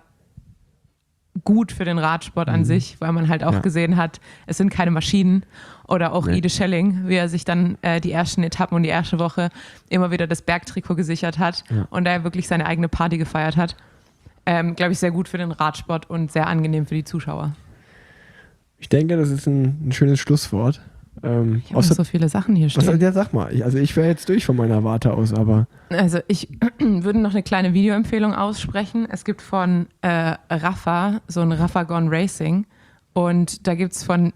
gut für den Radsport an mhm. sich, weil man halt auch ja. gesehen hat, es sind keine Maschinen. Oder auch nee. Ide Schelling, wie er sich dann äh, die ersten Etappen und die erste Woche immer wieder das Bergtrikot gesichert hat ja. und da wirklich seine eigene Party gefeiert hat. Ähm, glaube ich, sehr gut für den Radsport und sehr angenehm für die Zuschauer. Ich denke, das ist ein, ein schönes Schlusswort. Ähm, ich habe so viele Sachen hier stehen. Was, ja, sag mal. Ich, also ich wäre jetzt durch von meiner Warte aus, aber... Also ich würde noch eine kleine Videoempfehlung aussprechen. Es gibt von äh, Rafa, so ein Rafa Gone Racing und da gibt es von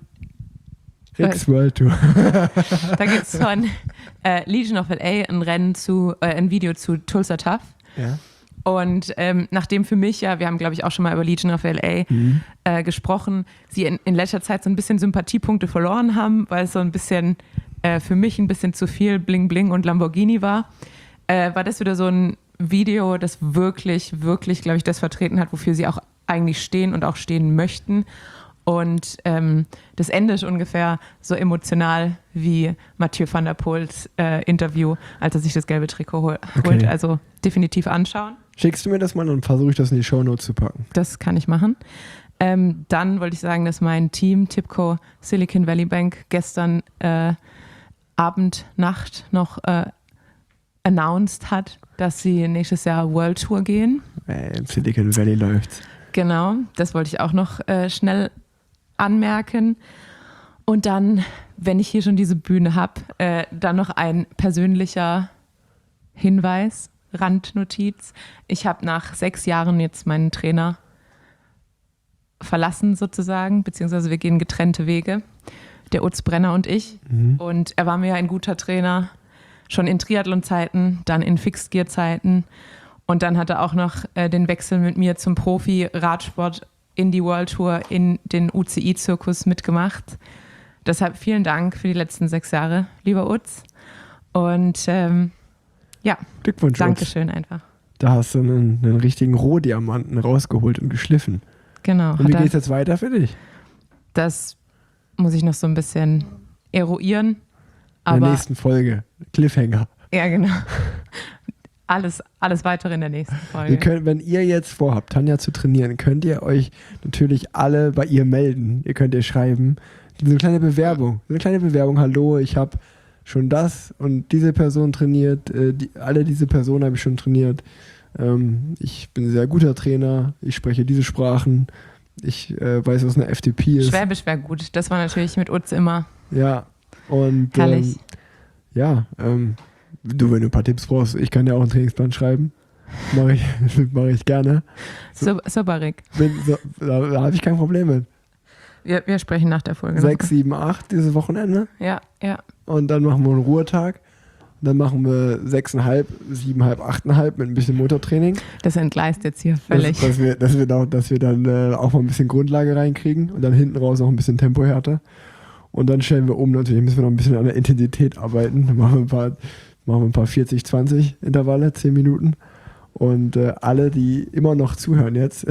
X World Tour. Da gibt es von äh, Legion of L A ein Rennen zu, äh, ein Video zu Tulsa Tough. Ja. Und ähm, nachdem für mich ja, wir haben glaube ich auch schon mal über Legion of L A mhm. äh, gesprochen, sie in, in letzter Zeit so ein bisschen Sympathiepunkte verloren haben, weil es so ein bisschen äh, für mich ein bisschen zu viel Bling Bling und Lamborghini war, äh, war das wieder so ein Video, das wirklich, wirklich, glaube ich, das vertreten hat, wofür sie auch eigentlich stehen und auch stehen möchten. Und ähm, das Ende ist ungefähr so emotional wie Mathieu van der Poels äh, Interview, als er sich das gelbe Trikot hol- okay. holt. Also definitiv anschauen. Schickst du mir das mal und versuche ich das in die Shownotes zu packen? Das kann ich machen. Ähm, dann wollte ich sagen, dass mein Team Tipco Silicon Valley Bank gestern äh, Abend, Nacht noch äh, announced hat, dass sie nächstes Jahr World Tour gehen. Äh, Im Silicon Valley läuft's. Genau, das wollte ich auch noch äh, schnell anmerken. Und dann, wenn ich hier schon diese Bühne habe, äh, dann noch ein persönlicher Hinweis, Randnotiz. Ich habe nach sechs Jahren jetzt meinen Trainer verlassen sozusagen, beziehungsweise wir gehen getrennte Wege, der Utz Brenner und ich. Mhm. Und er war mir ein guter Trainer, schon in Triathlon-Zeiten, dann in Fixed-Gear-Zeiten. Und dann hat er auch noch äh, den Wechsel mit mir zum Profi-Radsport in die World Tour, in den U C I-Zirkus mitgemacht. Deshalb vielen Dank für die letzten sechs Jahre, lieber Utz. Und ähm, ja, Glückwunsch, Dankeschön Utz. Einfach. Da hast du einen, einen richtigen Rohdiamanten rausgeholt und geschliffen. Genau. Und wie geht es jetzt weiter für dich? Das muss ich noch so ein bisschen eruieren. In der nächsten Folge. Cliffhanger. Ja, genau. Alles, alles weitere in der nächsten Folge. Ihr könnt, wenn ihr jetzt vorhabt, Tanja zu trainieren, könnt ihr euch natürlich alle bei ihr melden. Ihr könnt ihr schreiben. So eine kleine Bewerbung. So eine kleine Bewerbung. Hallo, ich habe schon das und diese Person trainiert. Äh, die, alle diese Personen habe ich schon trainiert. Ähm, ich bin ein sehr guter Trainer. Ich spreche diese Sprachen. Ich äh, weiß, was eine F T P ist. Schwäbisch wäre gut. Das war natürlich mit Utz immer. Ja. Und ähm, ja, ähm, du, wenn du ein paar Tipps brauchst, ich kann dir auch einen Trainingsplan schreiben. Mache ich, mach ich gerne. So, Sobarik. Bin, so, da da habe ich kein Problem mit. Wir, wir sprechen nach der Folge. Sechs, sieben, acht dieses Wochenende. Ja, ja. Und dann machen wir einen Ruhetag. Dann machen wir sechseinhalb, siebeneinhalb, achteinhalb mit ein bisschen Motortraining. Das entgleist jetzt hier völlig. Dass, dass, wir, dass, wir, da, dass wir dann äh, auch mal ein bisschen Grundlage reinkriegen und dann hinten raus noch ein bisschen Tempohärte. Und dann stellen wir um, natürlich müssen wir noch ein bisschen an der Intensität arbeiten. Dann machen wir ein paar, machen wir ein paar vierzig, zwanzig Intervalle, zehn Minuten. Und äh, alle, die immer noch zuhören jetzt,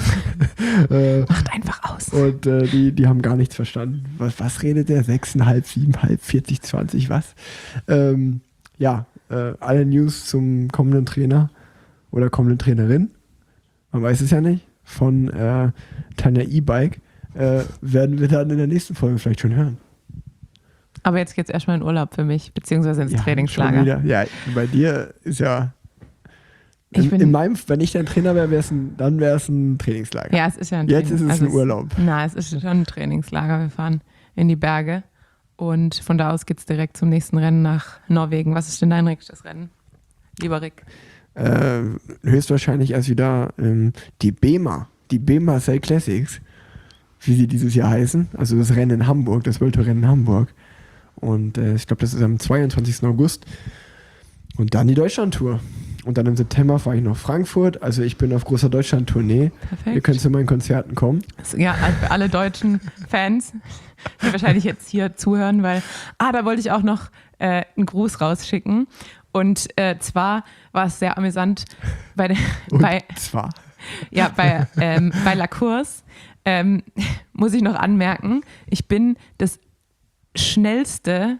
äh, macht einfach aus. Und äh, die, die haben gar nichts verstanden. Was, was redet der? sechseinhalb, siebeneinhalb, vierzig, zwanzig, was? Ähm, ja, äh, alle News zum kommenden Trainer oder kommenden Trainerin, man weiß es ja nicht, von äh, Tanja E-Bike, äh, werden wir dann in der nächsten Folge vielleicht schon hören. Aber jetzt geht es erstmal in Urlaub für mich, beziehungsweise ins Ja, Trainingslager. schon wieder. Ja, bei dir ist ja. Ich In, bin- in meinem, wenn ich dein Trainer wäre, wär's ein, dann wäre es ein Trainingslager. Ja, es ist ja ein Jetzt Training- ist es also ein Urlaub. Na, es ist schon ein Trainingslager. Wir fahren in die Berge und von da aus geht es direkt zum nächsten Rennen nach Norwegen. Was ist denn dein nächstes Rennen, lieber Rick? Äh, höchstwahrscheinlich erst wieder ähm, die BEMA, die BEMA Sail Classics, wie sie dieses Jahr heißen. Also das Rennen in Hamburg, das World Tour Rennen in Hamburg. Und äh, ich glaube, das ist am zweiundzwanzigsten August. Und dann die Deutschland-Tour. Und dann im September fahre ich nach Frankfurt. Also ich bin auf großer Deutschland-Tournee. Perfekt. Ihr könnt zu meinen Konzerten kommen. Ja, also für alle deutschen Fans, die wahrscheinlich jetzt hier zuhören, weil, ah, da wollte ich auch noch äh, einen Gruß rausschicken. Und äh, zwar war es sehr amüsant bei, der, Und bei, zwar. ja, bei, ähm, bei La Course, ähm, muss ich noch anmerken, ich bin das schnellste,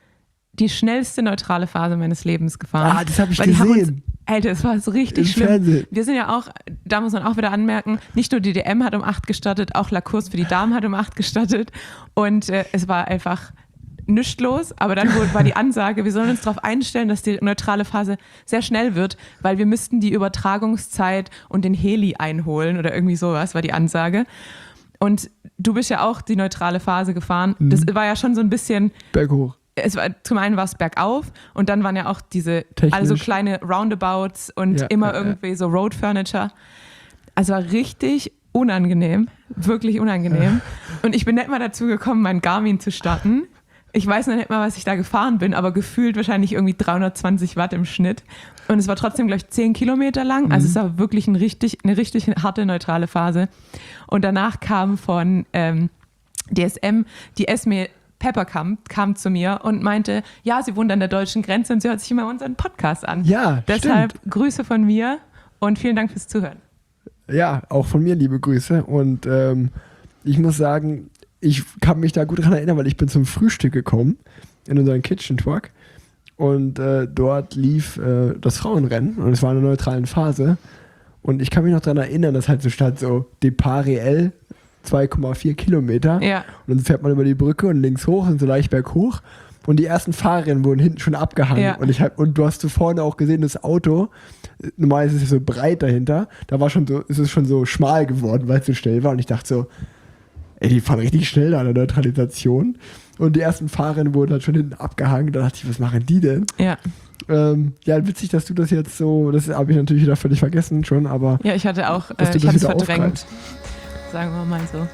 die schnellste neutrale Phase meines Lebens gefahren. Ah, das habe ich Weil die haben uns, gesehen. Alter, es war so richtig Im schlimm. Fernsehen. Wir sind ja auch, da muss man auch wieder anmerken, nicht nur die D M hat um acht gestartet, auch La Course für die Damen hat um acht gestartet. Und äh, es war einfach nichts los, aber dann wurde, war die Ansage, wir sollen uns darauf einstellen, dass die neutrale Phase sehr schnell wird, weil wir müssten die Übertragungszeit und den Heli einholen oder irgendwie sowas, war die Ansage. Und du bist ja auch die neutrale Phase gefahren. Mhm. Das war ja schon so ein bisschen, Berghoch. es war, zum einen war es bergauf und dann waren ja auch diese, Technisch. also kleine Roundabouts und Ja, immer ja, ja. irgendwie so Road Furniture. Also war richtig unangenehm, wirklich unangenehm. Und ich bin nicht mal dazu gekommen, mein Garmin zu starten. Ich weiß noch nicht mal, was ich da gefahren bin, aber gefühlt wahrscheinlich irgendwie dreihundertzwanzig Watt im Schnitt. Und es war trotzdem gleich zehn Kilometer lang. Also es war wirklich ein richtig, eine richtig harte neutrale Phase. Und danach kam von ähm, D S M die Esme Pepperkamp kam zu mir und meinte, ja, sie wohnt an der deutschen Grenze und sie hört sich immer unseren Podcast an. Ja, Deshalb Grüße von mir und vielen Dank fürs Zuhören. Ja, auch von mir liebe Grüße. Und ähm, ich muss sagen, ich kann mich da gut dran erinnern, weil ich bin zum Frühstück gekommen in unseren Kitchen Truck und äh, dort lief äh, das Frauenrennen und es war in einer neutralen Phase. Und ich kann mich noch daran erinnern, dass halt so stand so Depart Reell zwei Komma vier Kilometer. Ja. Und dann fährt man über die Brücke und links hoch und so leicht berghoch. Und die ersten Fahrerinnen wurden hinten schon abgehangen. Ja. Und, ich hab, und du hast so vorne auch gesehen, das Auto, normal ist es ja so breit dahinter, da war schon so, ist es schon so schmal geworden, weil es so schnell war. Und ich dachte so, ey, die fahren richtig schnell da an der Neutralisation. Und die ersten Fahrerinnen wurden halt schon hinten abgehangen. Da dachte ich, was machen die denn? Ja. Ähm, ja, witzig, dass du das jetzt so, das habe ich natürlich wieder völlig vergessen schon, aber Ja, ich hatte auch, Dass äh, du ich das hatte es wieder verdrängt. Sagen wir mal so.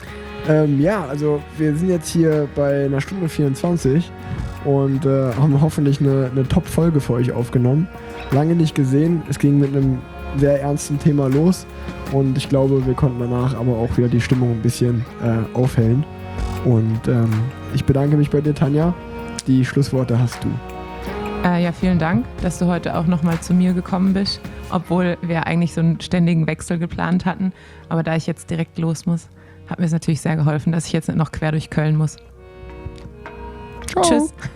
Ähm, ja, also wir sind jetzt hier bei einer Stunde vierundzwanzig und äh, haben hoffentlich eine, eine Top-Folge für euch aufgenommen. Lange nicht gesehen, es ging mit einem sehr ernsten Thema los und ich glaube, wir konnten danach aber auch wieder die Stimmung ein bisschen äh, aufhellen. Und ähm, ich bedanke mich bei dir, Tanja. Die Schlussworte hast du. Äh, ja, vielen Dank, dass du heute auch nochmal zu mir gekommen bist, obwohl wir eigentlich so einen ständigen Wechsel geplant hatten. Aber da ich jetzt direkt los muss, hat mir es natürlich sehr geholfen, dass ich jetzt nicht noch quer durch Köln muss. Ciao. Tschüss.